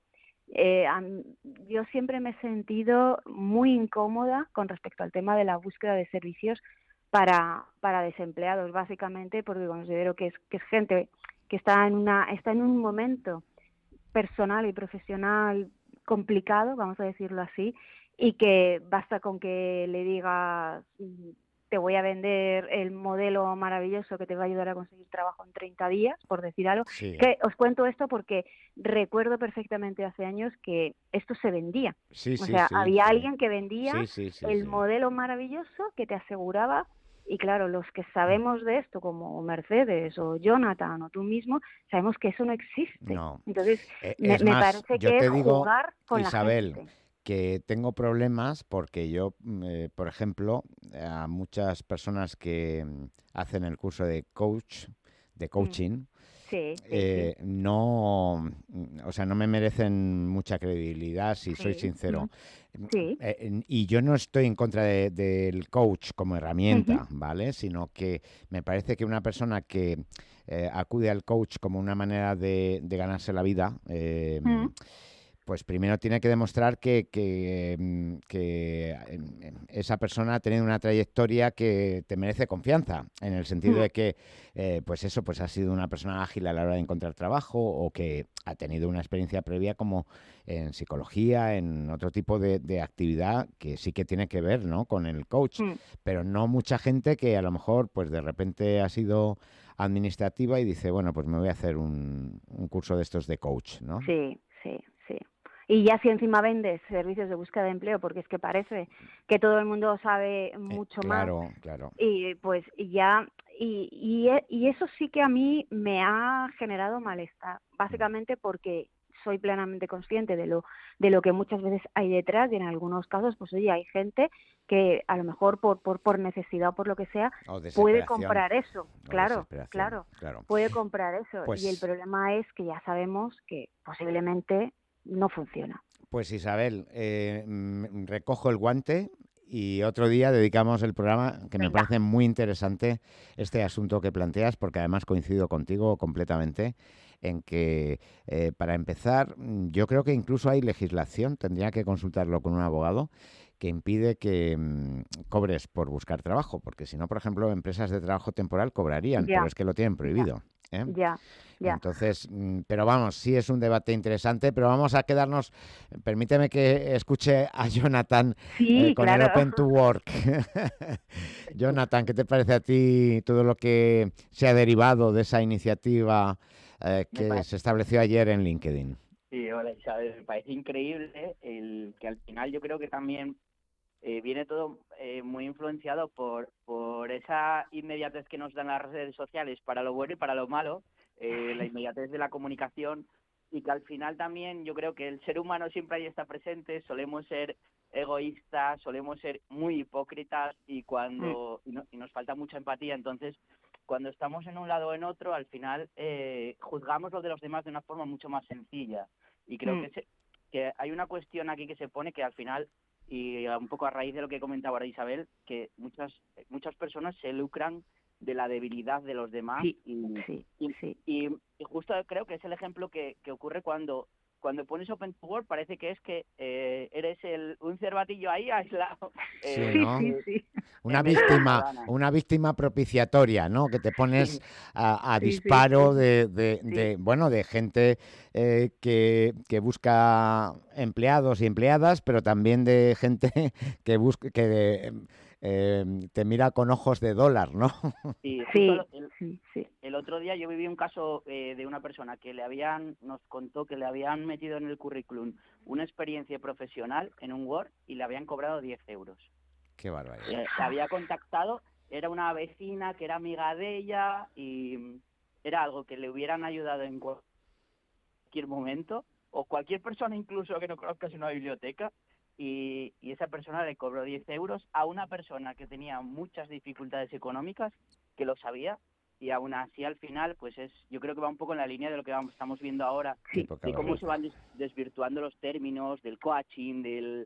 yo siempre me he sentido muy incómoda con respecto al tema de la búsqueda de servicios para desempleados, básicamente porque considero que es gente que está en un momento personal y profesional complicado, vamos a decirlo así, y que basta con que le digas te voy a vender el modelo maravilloso que te va a ayudar a conseguir trabajo en 30 días, por decir algo. Sí. Que os cuento esto porque recuerdo perfectamente hace años que esto se vendía. Sí, o sea, sí, había sí. alguien que vendía Sí, el modelo maravilloso que te aseguraba. Y claro, los que sabemos de esto, como Mercedes o Jonathan o tú mismo, sabemos que eso no existe. No. Entonces, Es me más, parece yo que te es digo, jugar con Isabel, la gente. que tengo problemas porque yo, por ejemplo, a muchas personas que hacen el curso de coaching, Sí, no, o sea, no me merecen mucha credibilidad, si soy sincero. Sí. Y yo no estoy en contra del coach como herramienta, ¿vale? Sino que me parece que una persona que acude al coach como una manera de ganarse la vida, pues primero tiene que demostrar que esa persona ha tenido una trayectoria que te merece confianza, en el sentido de que, pues eso, pues ha sido una persona ágil a la hora de encontrar trabajo o que ha tenido una experiencia previa como en psicología, en otro tipo de actividad que sí que tiene que ver, ¿no?, con el coach, pero no mucha gente que a lo mejor, pues de repente ha sido administrativa y dice, bueno, pues me voy a hacer un curso de estos de coach, ¿no? Sí. Y ya si encima vendes servicios de búsqueda de empleo, porque es que parece que todo el mundo sabe mucho más. Claro. Y pues ya, y eso sí que a mí me ha generado malestar, básicamente porque soy plenamente consciente de lo que muchas veces hay detrás, y en algunos casos, pues oye, hay gente que a lo mejor por necesidad o por lo que sea, puede comprar eso, claro, puede comprar eso. Pues, y el problema es que ya sabemos que posiblemente no funciona. Pues Isabel, recojo el guante y otro día dedicamos el programa, que me parece muy interesante este asunto que planteas, porque además coincido contigo completamente en que, para empezar, yo creo que incluso hay legislación, tendría que consultarlo con un abogado, que impide que cobres por buscar trabajo, porque si no, por ejemplo, empresas de trabajo temporal cobrarían, pero es que lo tienen prohibido. Ya. Entonces, pero vamos, sí es un debate interesante, pero vamos a quedarnos, permíteme que escuche a Jonathan con el Open to Work. Jonathan, ¿qué te parece a ti todo lo que se ha derivado de esa iniciativa que se estableció ayer en LinkedIn? Sí, hola Isabel, me parece increíble el que al final yo creo que también viene todo muy influenciado por esa inmediatez que nos dan las redes sociales para lo bueno y para lo malo, la inmediatez de la comunicación, y que al final también yo creo que el ser humano siempre ahí está presente, solemos ser egoístas, solemos ser muy hipócritas y nos falta mucha empatía. Entonces, cuando estamos en un lado o en otro, al final juzgamos lo de los demás de una forma mucho más sencilla. Y creo que hay una cuestión aquí que se pone que al final, y un poco a raíz de lo que comentaba ahora Isabel, que muchas personas se lucran de la debilidad de los demás. Y justo creo que es el ejemplo que ocurre cuando pones Open to Work, parece que es que eres un cervatillo ahí aislado. Sí. Una víctima propiciatoria, ¿no? Que te pones a disparo de gente que busca empleados y empleadas, pero también de gente que te mira con ojos de dólar, ¿no? Sí. El otro día yo viví un caso de una persona que nos contó que le habían metido en el currículum una experiencia profesional en un Word y le habían cobrado 10 euros. Qué barbaridad. Se había contactado, era una vecina que era amiga de ella y era algo que le hubieran ayudado en cualquier momento, o cualquier persona incluso que no conozcas una biblioteca. Y esa persona le cobró 10 euros a una persona que tenía muchas dificultades económicas, que lo sabía, y aún así al final pues yo creo que va un poco en la línea de lo que estamos viendo ahora, de cómo se van desvirtuando los términos del coaching,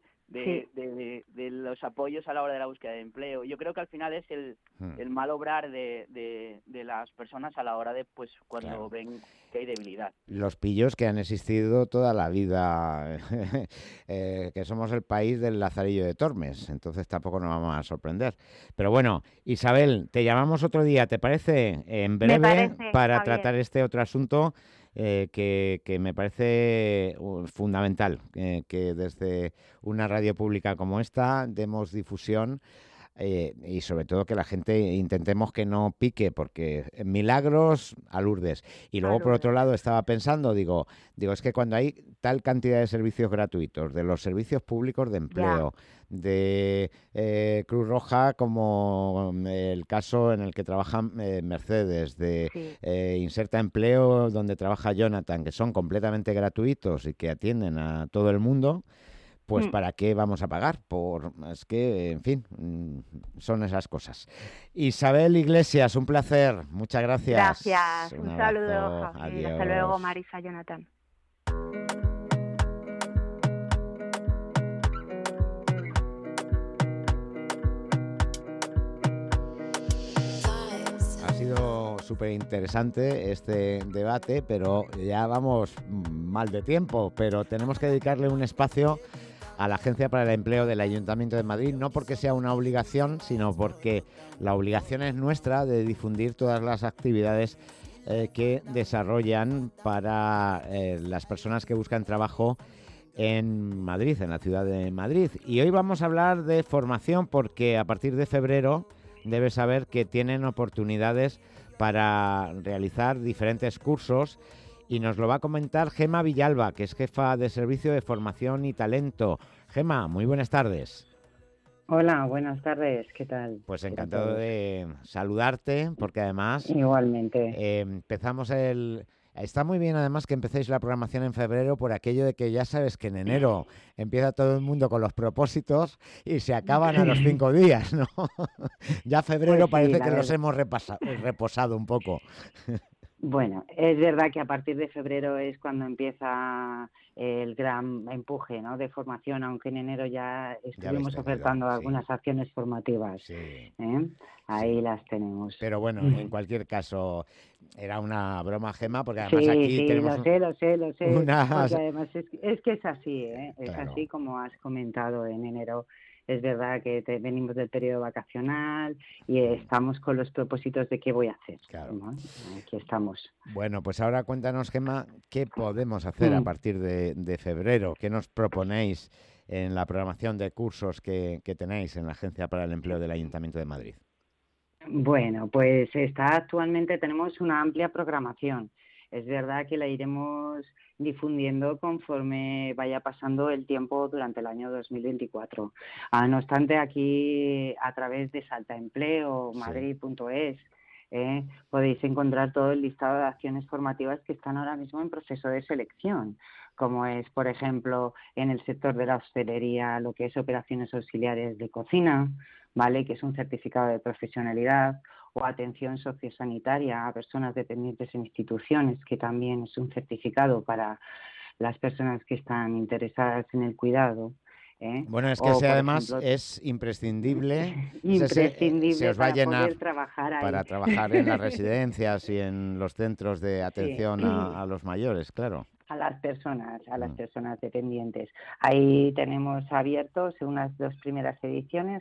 de los apoyos a la hora de la búsqueda de empleo. Yo creo que al final es el mal obrar de las personas a la hora de, pues, cuando ven que hay debilidad. Los pillos que han existido toda la vida, que somos el país del Lazarillo de Tormes, entonces tampoco nos vamos a sorprender. Pero bueno, Isabel, te llamamos otro día, ¿te parece? En breve, para tratar este otro asunto que me parece fundamental, que desde una radio pública como esta demos difusión y sobre todo que la gente intentemos que no pique, porque milagros a Lourdes. Y luego por otro lado estaba pensando, digo, es que cuando hay tal cantidad de servicios gratuitos, de los servicios públicos de empleo, de Cruz Roja, como el caso en el que trabaja Mercedes, de Inserta Empleo, donde trabaja Jonathan, que son completamente gratuitos y que atienden a todo el mundo, pues ¿para qué vamos a pagar? Es que, en fin, son esas cosas. Isabel Iglesias, un placer. Muchas gracias. Gracias. Un saludo, Javier. Adiós. Hasta luego, Marisa, Jonathan. Ha sido súper interesante este debate, pero ya vamos mal de tiempo, pero tenemos que dedicarle un espacio a la Agencia para el Empleo del Ayuntamiento de Madrid, no porque sea una obligación, sino porque la obligación es nuestra de difundir todas las actividades que desarrollan para las personas que buscan trabajo en Madrid, en la ciudad de Madrid. Y hoy vamos a hablar de formación porque a partir de febrero debes saber que tienen oportunidades para realizar diferentes cursos y nos lo va a comentar Gemma Villalba, que es jefa de Servicio de Formación y Talento. Gemma, muy buenas tardes. Hola, buenas tardes, ¿qué tal? Pues encantado de saludarte, porque además... Igualmente. Empezamos Está muy bien además que empecéis la programación en febrero por aquello de que ya sabes que en enero empieza todo el mundo con los propósitos y se acaban a los 5 días, ¿no? Ya febrero Pues sí, parece que los hemos reposado un poco. Bueno, es verdad que a partir de febrero es cuando empieza el gran empuje, ¿no?, de formación, aunque en enero ya estuvimos ofertando algunas acciones formativas. Sí. Ahí las tenemos. Pero bueno, en cualquier caso, era una broma, Gemma, porque además aquí tenemos... lo sé, porque además es que es así, ¿eh? Es así como has comentado en enero. Es verdad que venimos del periodo vacacional y estamos con los propósitos de qué voy a hacer. Claro. ¿No? Aquí estamos. Bueno, pues ahora cuéntanos, Gemma, qué podemos hacer a partir de febrero. ¿Qué nos proponéis en la programación de cursos que tenéis en la Agencia para el Empleo del Ayuntamiento de Madrid? Bueno, pues actualmente tenemos una amplia programación. Es verdad que la iremos difundiendo conforme vaya pasando el tiempo durante el año 2024. No obstante, aquí a través de Saltaempleo, madrid.es, podéis encontrar todo el listado de acciones formativas que están ahora mismo en proceso de selección, como es, por ejemplo, en el sector de la hostelería, lo que es operaciones auxiliares de cocina, ¿vale?, que es un certificado de profesionalidad, o atención sociosanitaria a personas dependientes en instituciones, que también es un certificado para las personas que están interesadas en el cuidado. Bueno, es que además es imprescindible. Se os va a llenar para trabajar en las residencias y en los centros de atención a los mayores, claro. A las personas dependientes. Ahí tenemos abiertos unas 2 primeras ediciones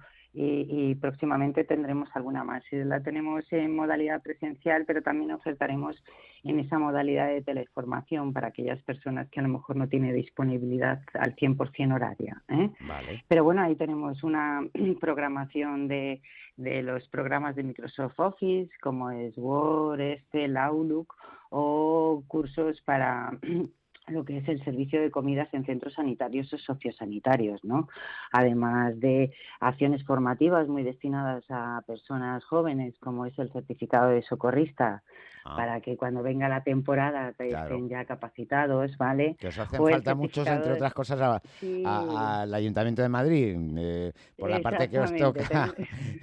y próximamente tendremos alguna más. La tenemos en modalidad presencial, pero también ofertaremos en esa modalidad de teleformación para aquellas personas que a lo mejor no tienen disponibilidad al 100% horaria. Vale. Pero bueno, ahí tenemos una programación de los programas de Microsoft Office, como es Word, Excel, Outlook, o cursos para lo que es el servicio de comidas en centros sanitarios o sociosanitarios, ¿no? Además de acciones formativas muy destinadas a personas jóvenes, como es el certificado de socorrista, para que cuando venga la temporada estén ya capacitados, ¿vale? Que os hacen falta muchos, entre otras cosas, al Ayuntamiento de Madrid, por la parte que os toca.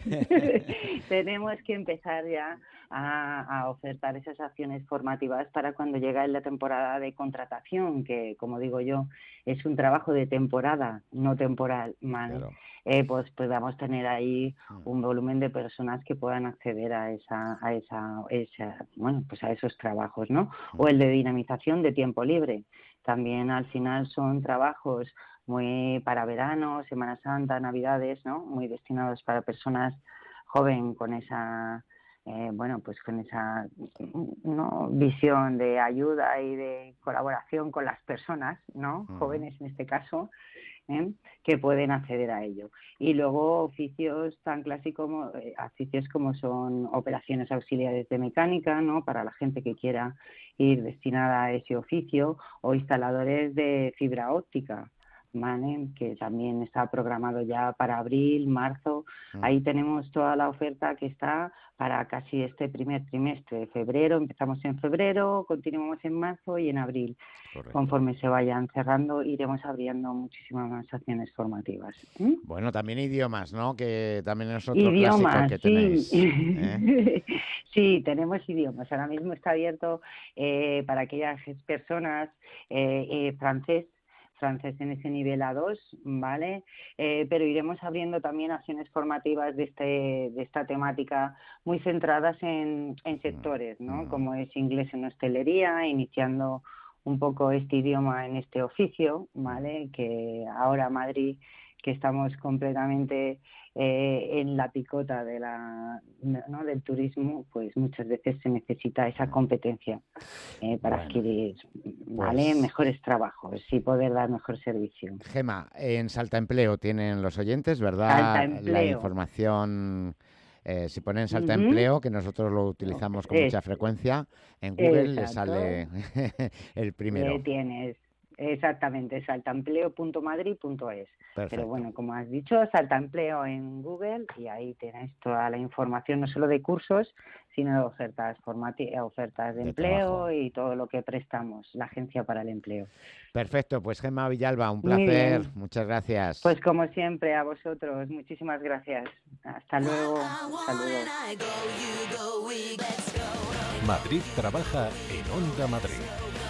Tenemos que empezar ya a ofertar esas acciones formativas para cuando llega la temporada de contratación, que, como digo yo, es un trabajo de temporada, no temporal, ¿vale? Claro. Pues podamos tener ahí un volumen de personas que puedan acceder a esos trabajos, ¿no? O el de dinamización de tiempo libre. También al final son trabajos muy para verano, Semana Santa, Navidades, ¿no? Muy destinados para personas jóvenes con esa con esa visión de ayuda y de colaboración con las personas, ¿no? Jóvenes en este caso, que pueden acceder a ello. Y luego oficios tan clásicos como son operaciones auxiliares de mecánica, ¿no?, para la gente que quiera ir destinada a ese oficio, o instaladores de fibra óptica, ¿vale?, que también está programado ya para abril, marzo. Ahí tenemos toda la oferta que está para casi este primer trimestre de febrero. Empezamos en febrero, continuamos en marzo y en abril. Correcto. Conforme se vayan cerrando, iremos abriendo muchísimas más acciones formativas. Bueno, también idiomas, ¿no?, que también es otro clásico que tenéis. Sí, tenemos idiomas. Ahora mismo está abierto para aquellas personas francés en ese nivel A2, ¿vale? Pero iremos abriendo también acciones formativas de esta temática muy centradas en sectores, ¿no? Como es inglés en hostelería, iniciando un poco este idioma en este oficio, ¿vale? Que ahora Madrid, que estamos completamente en la picota del turismo, pues muchas veces se necesita esa competencia para adquirir mejores trabajos y poder dar mejor servicio. Gemma, en Saltaempleo tienen los oyentes, ¿verdad? Saltaempleo. La información Si ponen Salta Empleo, que nosotros lo utilizamos con mucha frecuencia, en Google le sale el primero. Tienes, exactamente, saltaempleo.madrid.es. Pero bueno, como has dicho, Salta Empleo en Google y ahí tienes toda la información, no solo de cursos, sino de ofertas de empleo trabajo. Y todo lo que prestamos, la Agencia para el Empleo. Perfecto, pues Gemma Villalba, un placer, muchas gracias. Pues como siempre, a vosotros, muchísimas gracias. Hasta luego, saludos. Madrid trabaja en Onda Madrid.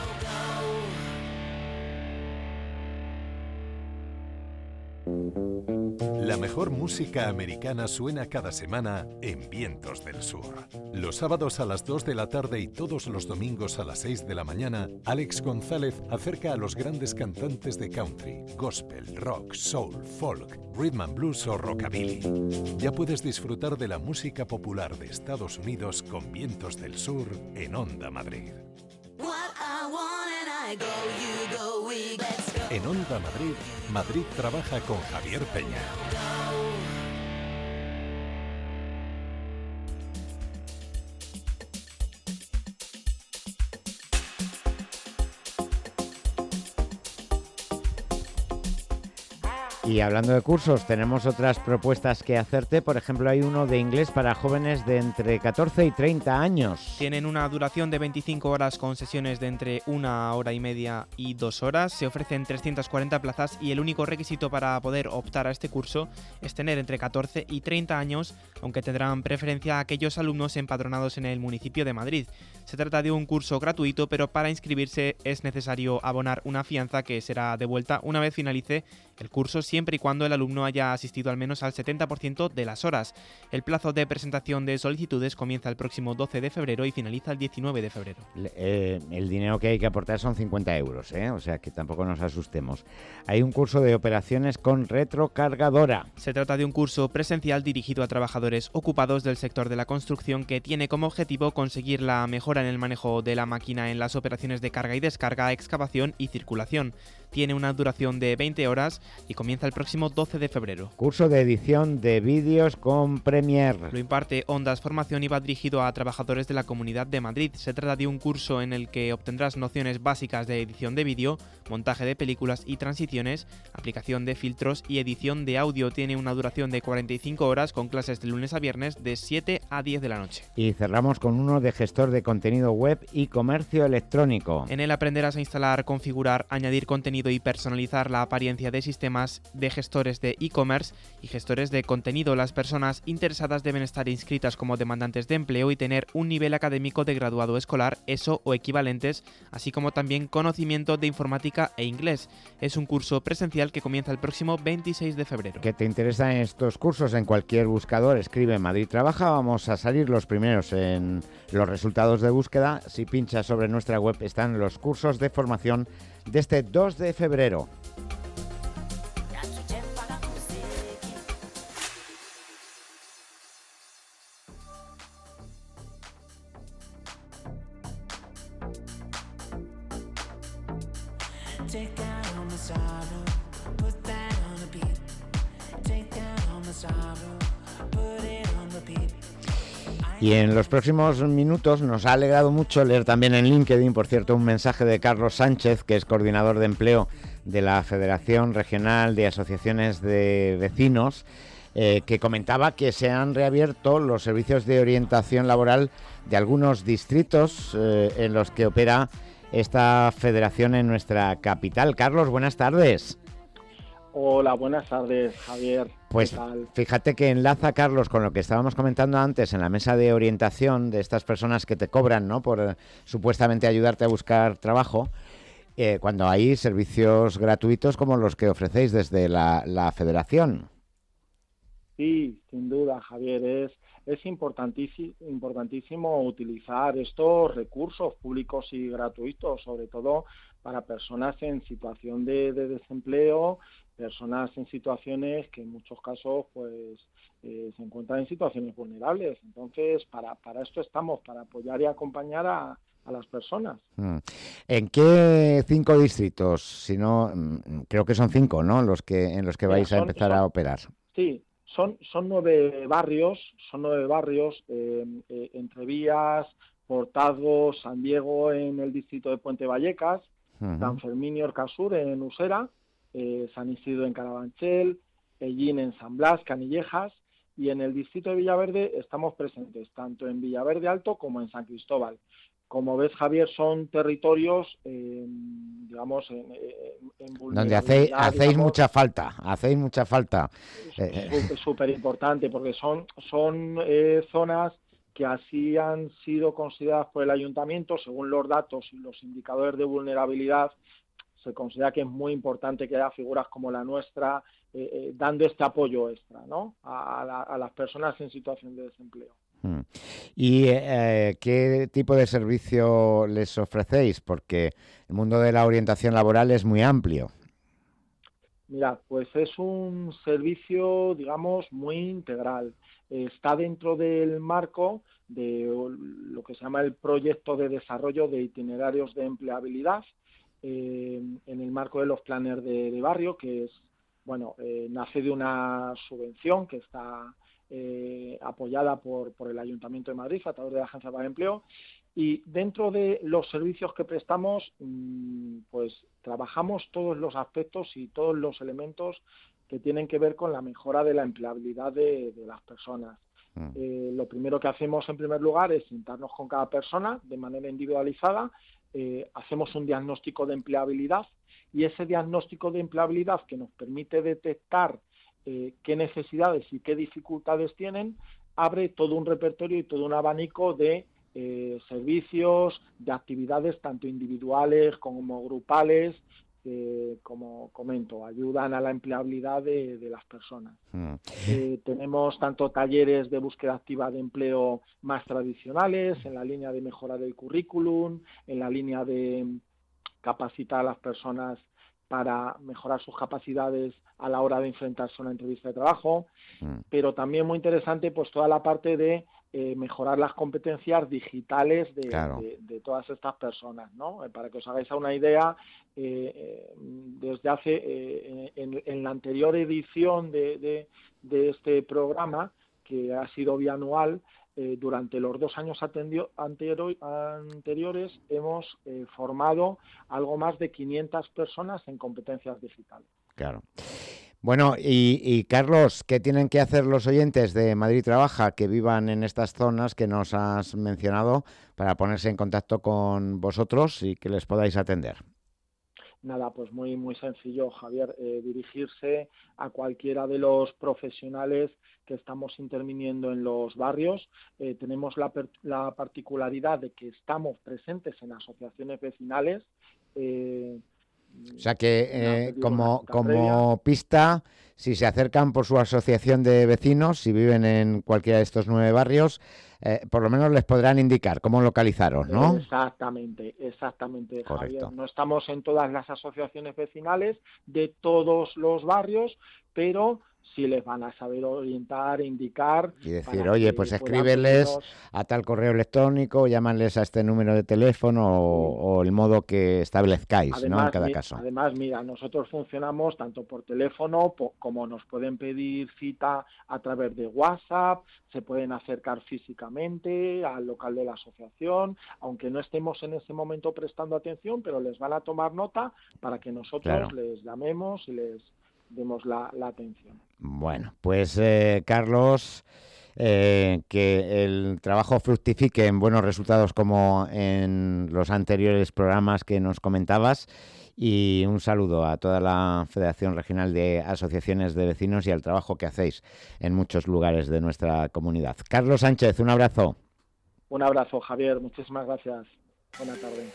La mejor música americana suena cada semana en Vientos del Sur. Los sábados a las 2 de la tarde y todos los domingos a las 6 de la mañana, Alex González acerca a los grandes cantantes de country, gospel, rock, soul, folk, rhythm and blues o rockabilly. Ya puedes disfrutar de la música popular de Estados Unidos con Vientos del Sur en Onda Madrid. En Onda Madrid, Madrid trabaja con Javier Peña. Y hablando de cursos, tenemos otras propuestas que hacerte. Por ejemplo, hay uno de inglés para jóvenes de entre 14 y 30 años. Tienen una duración de 25 horas con sesiones de entre 1 hora y media y 2 horas. Se ofrecen 340 plazas y el único requisito para poder optar a este curso es tener entre 14 y 30 años, aunque tendrán preferencia a aquellos alumnos empadronados en el municipio de Madrid. Se trata de un curso gratuito, pero para inscribirse es necesario abonar una fianza que será devuelta una vez finalice el curso, siempre y cuando el alumno haya asistido al menos al 70% de las horas. El plazo de presentación de solicitudes comienza el próximo 12 de febrero y finaliza el 19 de febrero. El dinero que hay que aportar son 50 euros, o sea que tampoco nos asustemos. Hay un curso de operaciones con retrocargadora. Se trata de un curso presencial dirigido a trabajadores ocupados del sector de la construcción que tiene como objetivo conseguir la mejora en el manejo de la máquina en las operaciones de carga y descarga, excavación y circulación. Tiene una duración de 20 horas y comienza el próximo 12 de febrero. Curso de edición de vídeos con Premiere. Lo imparte Ondas Formación y va dirigido a trabajadores de la Comunidad de Madrid. Se trata de un curso en el que obtendrás nociones básicas de edición de vídeo, montaje de películas y transiciones, aplicación de filtros y edición de audio. Tiene una duración de 45 horas con clases de lunes a viernes de 7 a 10 de la noche. Y cerramos con uno de gestor de contenido web y comercio electrónico. En él aprenderás a instalar, configurar, añadir contenido y personalizar la apariencia de sistemas de gestores de e-commerce y gestores de contenido. Las personas interesadas deben estar inscritas como demandantes de empleo y tener un nivel académico de graduado escolar, ESO o equivalentes, así como también conocimiento de informática e inglés. Es un curso presencial que comienza el próximo 26 de febrero. ¿Qué te interesan estos cursos? En cualquier buscador escribe Madrid Trabaja. Vamos a salir los primeros en los resultados de búsqueda. Si pinchas sobre nuestra web están los cursos de formación de este 2 de febrero. Y en los próximos minutos nos ha alegrado mucho leer también en LinkedIn, por cierto, un mensaje de Carlos Sánchez, que es coordinador de empleo de la Federación Regional de Asociaciones de Vecinos, que comentaba que se han reabierto los servicios de orientación laboral de algunos distritos en los que opera esta federación en nuestra capital. Carlos, buenas tardes. Hola, buenas tardes, Javier. Pues fíjate que enlaza, Carlos, con lo que estábamos comentando antes en la mesa de orientación de estas personas que te cobran, ¿no?, por supuestamente ayudarte a buscar trabajo, cuando hay servicios gratuitos como los que ofrecéis desde la federación. Sí, sin duda, Javier, es importantísimo utilizar estos recursos públicos y gratuitos, sobre todo para personas en situación de desempleo, personas en situaciones que en muchos casos pues se encuentran en situaciones vulnerables. Entonces, para esto estamos, para apoyar y acompañar a las personas. ¿En qué 5 distritos? Si no, creo que son 5, ¿no?, en los que vais a empezar a operar. Sí, Son 9 barrios, Entrevías, Portazgo, San Diego en el distrito de Puente Vallecas, San Fermín y Orcasur en Usera, San Isidro en Carabanchel, Ellín en San Blas, Canillejas, y en el distrito de Villaverde estamos presentes tanto en Villaverde Alto como en San Cristóbal. Como ves, Javier, son territorios, digamos, en donde hacéis mucha falta, Es súper importante porque son zonas que así han sido consideradas por el ayuntamiento, según los datos y los indicadores de vulnerabilidad. Se considera que es muy importante que haya figuras como la nuestra dando este apoyo extra, ¿no?, a las personas en situación de desempleo. ¿Y qué tipo de servicio les ofrecéis? Porque el mundo de la orientación laboral es muy amplio. Mira, pues es un servicio, digamos, muy integral. Está dentro del marco de lo que se llama el proyecto de desarrollo de itinerarios de empleabilidad, en el marco de los planes de barrio, que es, nace de una subvención que está apoyada por el Ayuntamiento de Madrid a través de la Agencia para el Empleo. Y dentro de los servicios que prestamos, pues trabajamos todos los aspectos y todos los elementos que tienen que ver con la mejora de la empleabilidad de las personas. Lo primero que hacemos en primer lugar es sentarnos con cada persona de manera individualizada, hacemos un diagnóstico de empleabilidad, y ese diagnóstico de empleabilidad que nos permite detectar qué necesidades y qué dificultades tienen, abre todo un repertorio y todo un abanico de servicios, de actividades tanto individuales como grupales, como comento, ayudan a la empleabilidad de las personas. Tenemos tanto talleres de búsqueda activa de empleo más tradicionales, en la línea de mejorar el currículum, en la línea de capacitar a las personas para mejorar sus capacidades a la hora de enfrentarse a una entrevista de trabajo, pero también muy interesante pues toda la parte de mejorar las competencias digitales de todas estas personas, ¿no? Para que os hagáis una idea, desde hace en la anterior edición de este programa, que ha sido bianual, durante los 2 años anteriores hemos formado algo más de 500 personas en competencias digitales. Claro. Bueno, y Carlos, ¿qué tienen que hacer los oyentes de Madrid Trabaja que vivan en estas zonas que nos has mencionado para ponerse en contacto con vosotros y que les podáis atender? Nada, pues muy muy sencillo, Javier, dirigirse a cualquiera de los profesionales que estamos interviniendo en los barrios. Tenemos la particularidad de que estamos presentes en asociaciones vecinales. O sea que como pista, si se acercan por su asociación de vecinos, si viven en cualquiera de estos 9 barrios, por lo menos les podrán indicar cómo localizaros, ¿no? Exactamente, Javier. No estamos en todas las asociaciones vecinales de todos los barrios, pero sí les van a saber orientar, indicar. Y decir, oye, pues escríbeles a tal correo electrónico, llámanles a este número de teléfono o el modo que establezcáis, además, ¿no? En cada caso. Además, mira, nosotros funcionamos tanto por teléfono como nos pueden pedir cita a través de WhatsApp, se pueden acercar físicamente al local de la asociación, aunque no estemos en ese momento prestando atención, pero les van a tomar nota para que nosotros les llamemos y les demos la atención. Bueno, pues Carlos, que el trabajo fructifique en buenos resultados como en los anteriores programas que nos comentabas, y un saludo a toda la Federación Regional de Asociaciones de Vecinos y al trabajo que hacéis en muchos lugares de nuestra comunidad. Carlos Sánchez, un abrazo. Un abrazo, Javier, muchísimas gracias. Buenas tardes.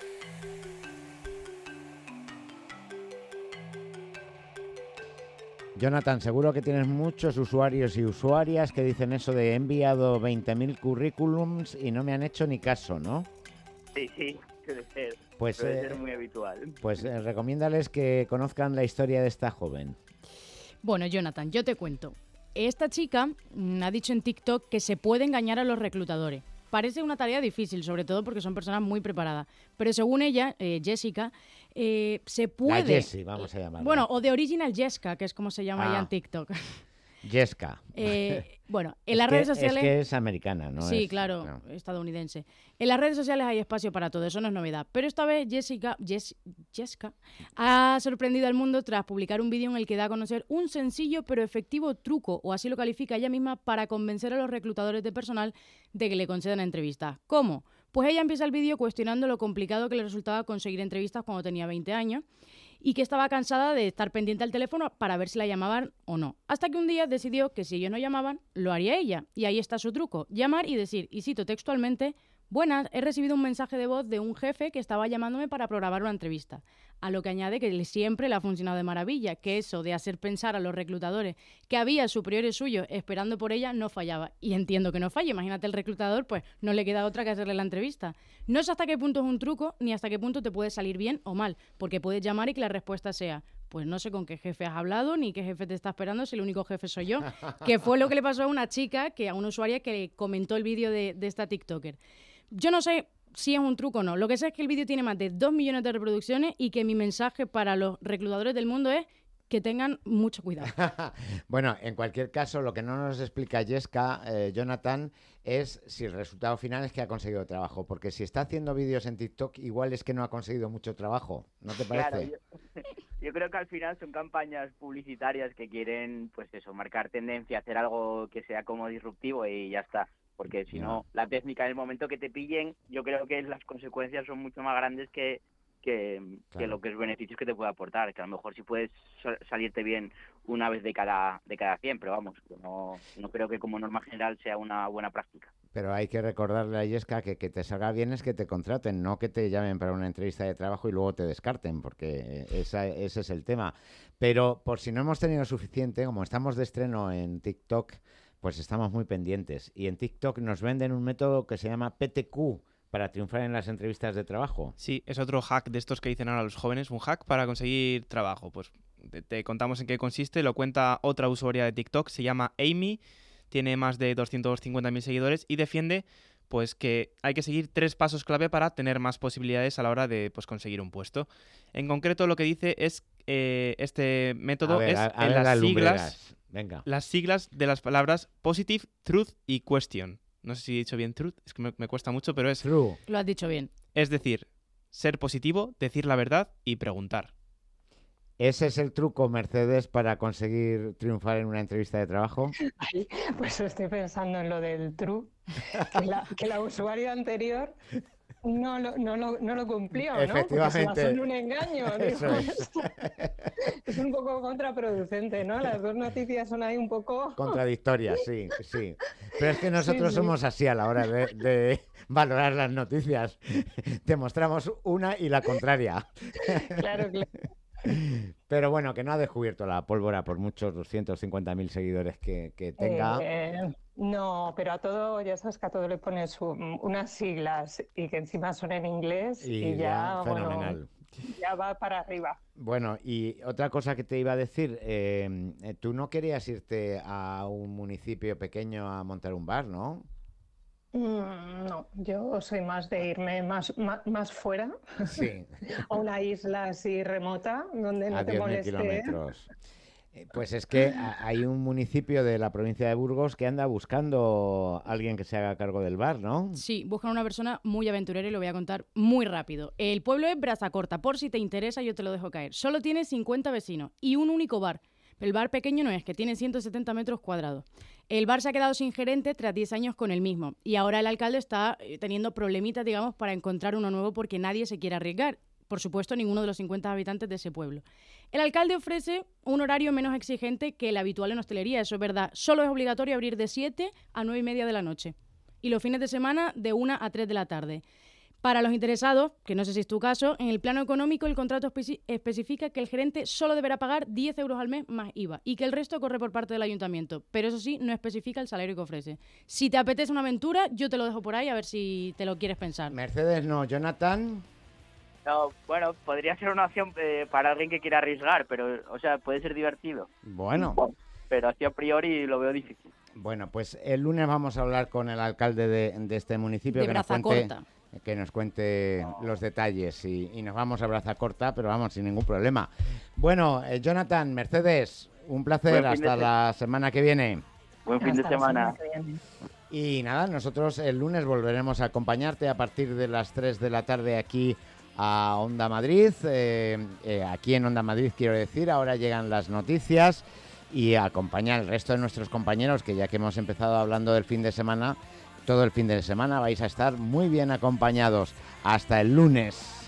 Jonathan, seguro que tienes muchos usuarios y usuarias que dicen eso de he enviado 20.000 currículums y no me han hecho ni caso, ¿no? Sí, debe ser. Pues, debe ser muy habitual. Pues recomiéndales que conozcan la historia de esta joven. Bueno, Jonathan, yo te cuento. Esta chica ha dicho en TikTok que se puede engañar a los reclutadores. Parece una tarea difícil, sobre todo porque son personas muy preparadas. Pero según ella, Jessica, se puede... La Jessie, vamos a llamarla. Bueno, o de Original Jessica, que es como se llama ella en TikTok. Jessica. Bueno, en las redes sociales... Es que es americana, ¿no? Sí, claro, no. Estadounidense. En las redes sociales hay espacio para todo, eso no es novedad. Pero esta vez Jessica ha sorprendido al mundo tras publicar un vídeo en el que da a conocer un sencillo pero efectivo truco, o así lo califica ella misma, para convencer a los reclutadores de personal de que le concedan entrevistas. ¿Cómo? Pues ella empieza el vídeo cuestionando lo complicado que le resultaba conseguir entrevistas cuando tenía 20 años y que estaba cansada de estar pendiente al teléfono para ver si la llamaban o no. Hasta que un día decidió que si ellos no llamaban, lo haría ella. Y ahí está su truco, llamar y decir, y cito textualmente: buenas, he recibido un mensaje de voz de un jefe que estaba llamándome para programar una entrevista. A lo que añade que siempre le ha funcionado de maravilla, que eso de hacer pensar a los reclutadores que había superiores suyos esperando por ella no fallaba. Y entiendo que no falle, imagínate el reclutador, pues no le queda otra que hacerle la entrevista. No sé hasta qué punto es un truco, ni hasta qué punto te puede salir bien o mal, porque puedes llamar y que la respuesta sea: pues no sé con qué jefe has hablado, ni qué jefe te está esperando, si el único jefe soy yo. Que fue lo que le pasó a una chica, a una usuaria que comentó el vídeo de esta TikToker. Yo no sé si es un truco o no. Lo que sé es que el vídeo tiene más de 2 millones de reproducciones y que mi mensaje para los reclutadores del mundo es que tengan mucho cuidado. Bueno, en cualquier caso, lo que no nos explica Jessica, Jonathan, es si el resultado final es que ha conseguido trabajo. Porque si está haciendo vídeos en TikTok, igual es que no ha conseguido mucho trabajo. ¿No te parece? Claro, yo creo que al final son campañas publicitarias que quieren, pues eso, marcar tendencia, hacer algo que sea como disruptivo y ya está. Porque si no, la técnica en el momento que te pillen, yo creo que las consecuencias son mucho más grandes que lo que es beneficios que te puede aportar. Que a lo mejor sí puedes salirte bien una vez de cada 100, pero vamos, no creo que como norma general sea una buena práctica. Pero hay que recordarle a Jessica que te salga bien es que te contraten, no que te llamen para una entrevista de trabajo y luego te descarten, porque ese es el tema. Pero por si no hemos tenido suficiente, como estamos de estreno en TikTok, pues estamos muy pendientes. Y en TikTok nos venden un método que se llama PTQ para triunfar en las entrevistas de trabajo. Sí, es otro hack de estos que dicen ahora los jóvenes, un hack para conseguir trabajo. Pues te contamos en qué consiste, lo cuenta otra usuaria de TikTok, se llama Amy, tiene más de 250.000 seguidores y defiende pues que hay que seguir 3 pasos clave para tener más posibilidades a la hora de pues conseguir un puesto. En concreto lo que dice es este método es en las siglas. Venga. Las siglas de las palabras positive, truth y question. No sé si he dicho bien truth, es que me cuesta mucho, pero es... True. Lo has dicho bien. Es decir, ser positivo, decir la verdad y preguntar. ¿Ese es el truco, Mercedes, para conseguir triunfar en una entrevista de trabajo? Ay, pues estoy pensando en lo del true, que la usuaria anterior no lo cumplió, ¿no? Efectivamente. Porque se basó en un engaño. Eso Digo, es. es un poco contraproducente, ¿no? Las dos noticias son ahí un poco... Contradictorias, sí. Pero es que nosotros somos así a la hora de valorar las noticias. Te mostramos una y la contraria. Claro. Pero bueno, que no ha descubierto la pólvora por muchos 250.000 seguidores que tenga. No, pero a todo, ya sabes que a todo le pones unas siglas y que encima son en inglés y ya fenomenal. Bueno, ya va para arriba. Bueno, y otra cosa que te iba a decir, tú no querías irte a un municipio pequeño a montar un bar, ¿no? No, yo soy más de irme más fuera, sí. a una isla así remota donde no te moleste. 10.000 kilómetros. Pues es que hay un municipio de la provincia de Burgos que anda buscando a alguien que se haga cargo del bar, ¿no? Sí, buscan una persona muy aventurera y lo voy a contar muy rápido. El pueblo es Brazacorta, por si te interesa yo te lo dejo caer. Solo tiene 50 vecinos y un único bar. El bar pequeño no es, que tiene 170 metros cuadrados. El bar se ha quedado sin gerente tras 10 años con el mismo y ahora el alcalde está teniendo problemitas, digamos, para encontrar uno nuevo porque nadie se quiere arriesgar. Por supuesto, ninguno de los 50 habitantes de ese pueblo. El alcalde ofrece un horario menos exigente que el habitual en hostelería, eso es verdad. Solo es obligatorio abrir de 7 a 9:30 de la noche y los fines de semana de 1 a 3 de la tarde. Para los interesados, que no sé si es tu caso, en el plano económico el contrato especifica que el gerente solo deberá pagar 10 euros al mes más IVA y que el resto corre por parte del ayuntamiento. Pero eso sí, no especifica el salario que ofrece. Si te apetece una aventura, yo te lo dejo por ahí a ver si te lo quieres pensar. Mercedes no, Jonathan. No, bueno, podría ser una opción para alguien que quiera arriesgar, pero, o sea, puede ser divertido. Bueno. Pero así a priori lo veo difícil. Bueno, pues el lunes vamos a hablar con el alcalde de este municipio de Brazacorta. Que nos cuente los detalles y nos vamos a Brazacorta, pero vamos, sin ningún problema. Bueno, Jonathan, Mercedes, Un placer, Buen fin de hasta la semana que viene. Buen fin de Hasta la semana. que viene. Y nada, nosotros el lunes volveremos a acompañarte a partir de las 3 de la tarde aquí a Onda Madrid. Aquí en Onda Madrid, quiero decir, ahora llegan las noticias y acompaña al resto de nuestros compañeros, que ya que hemos empezado hablando del fin de semana, todo el fin de semana vais a estar muy bien acompañados. Hasta el lunes.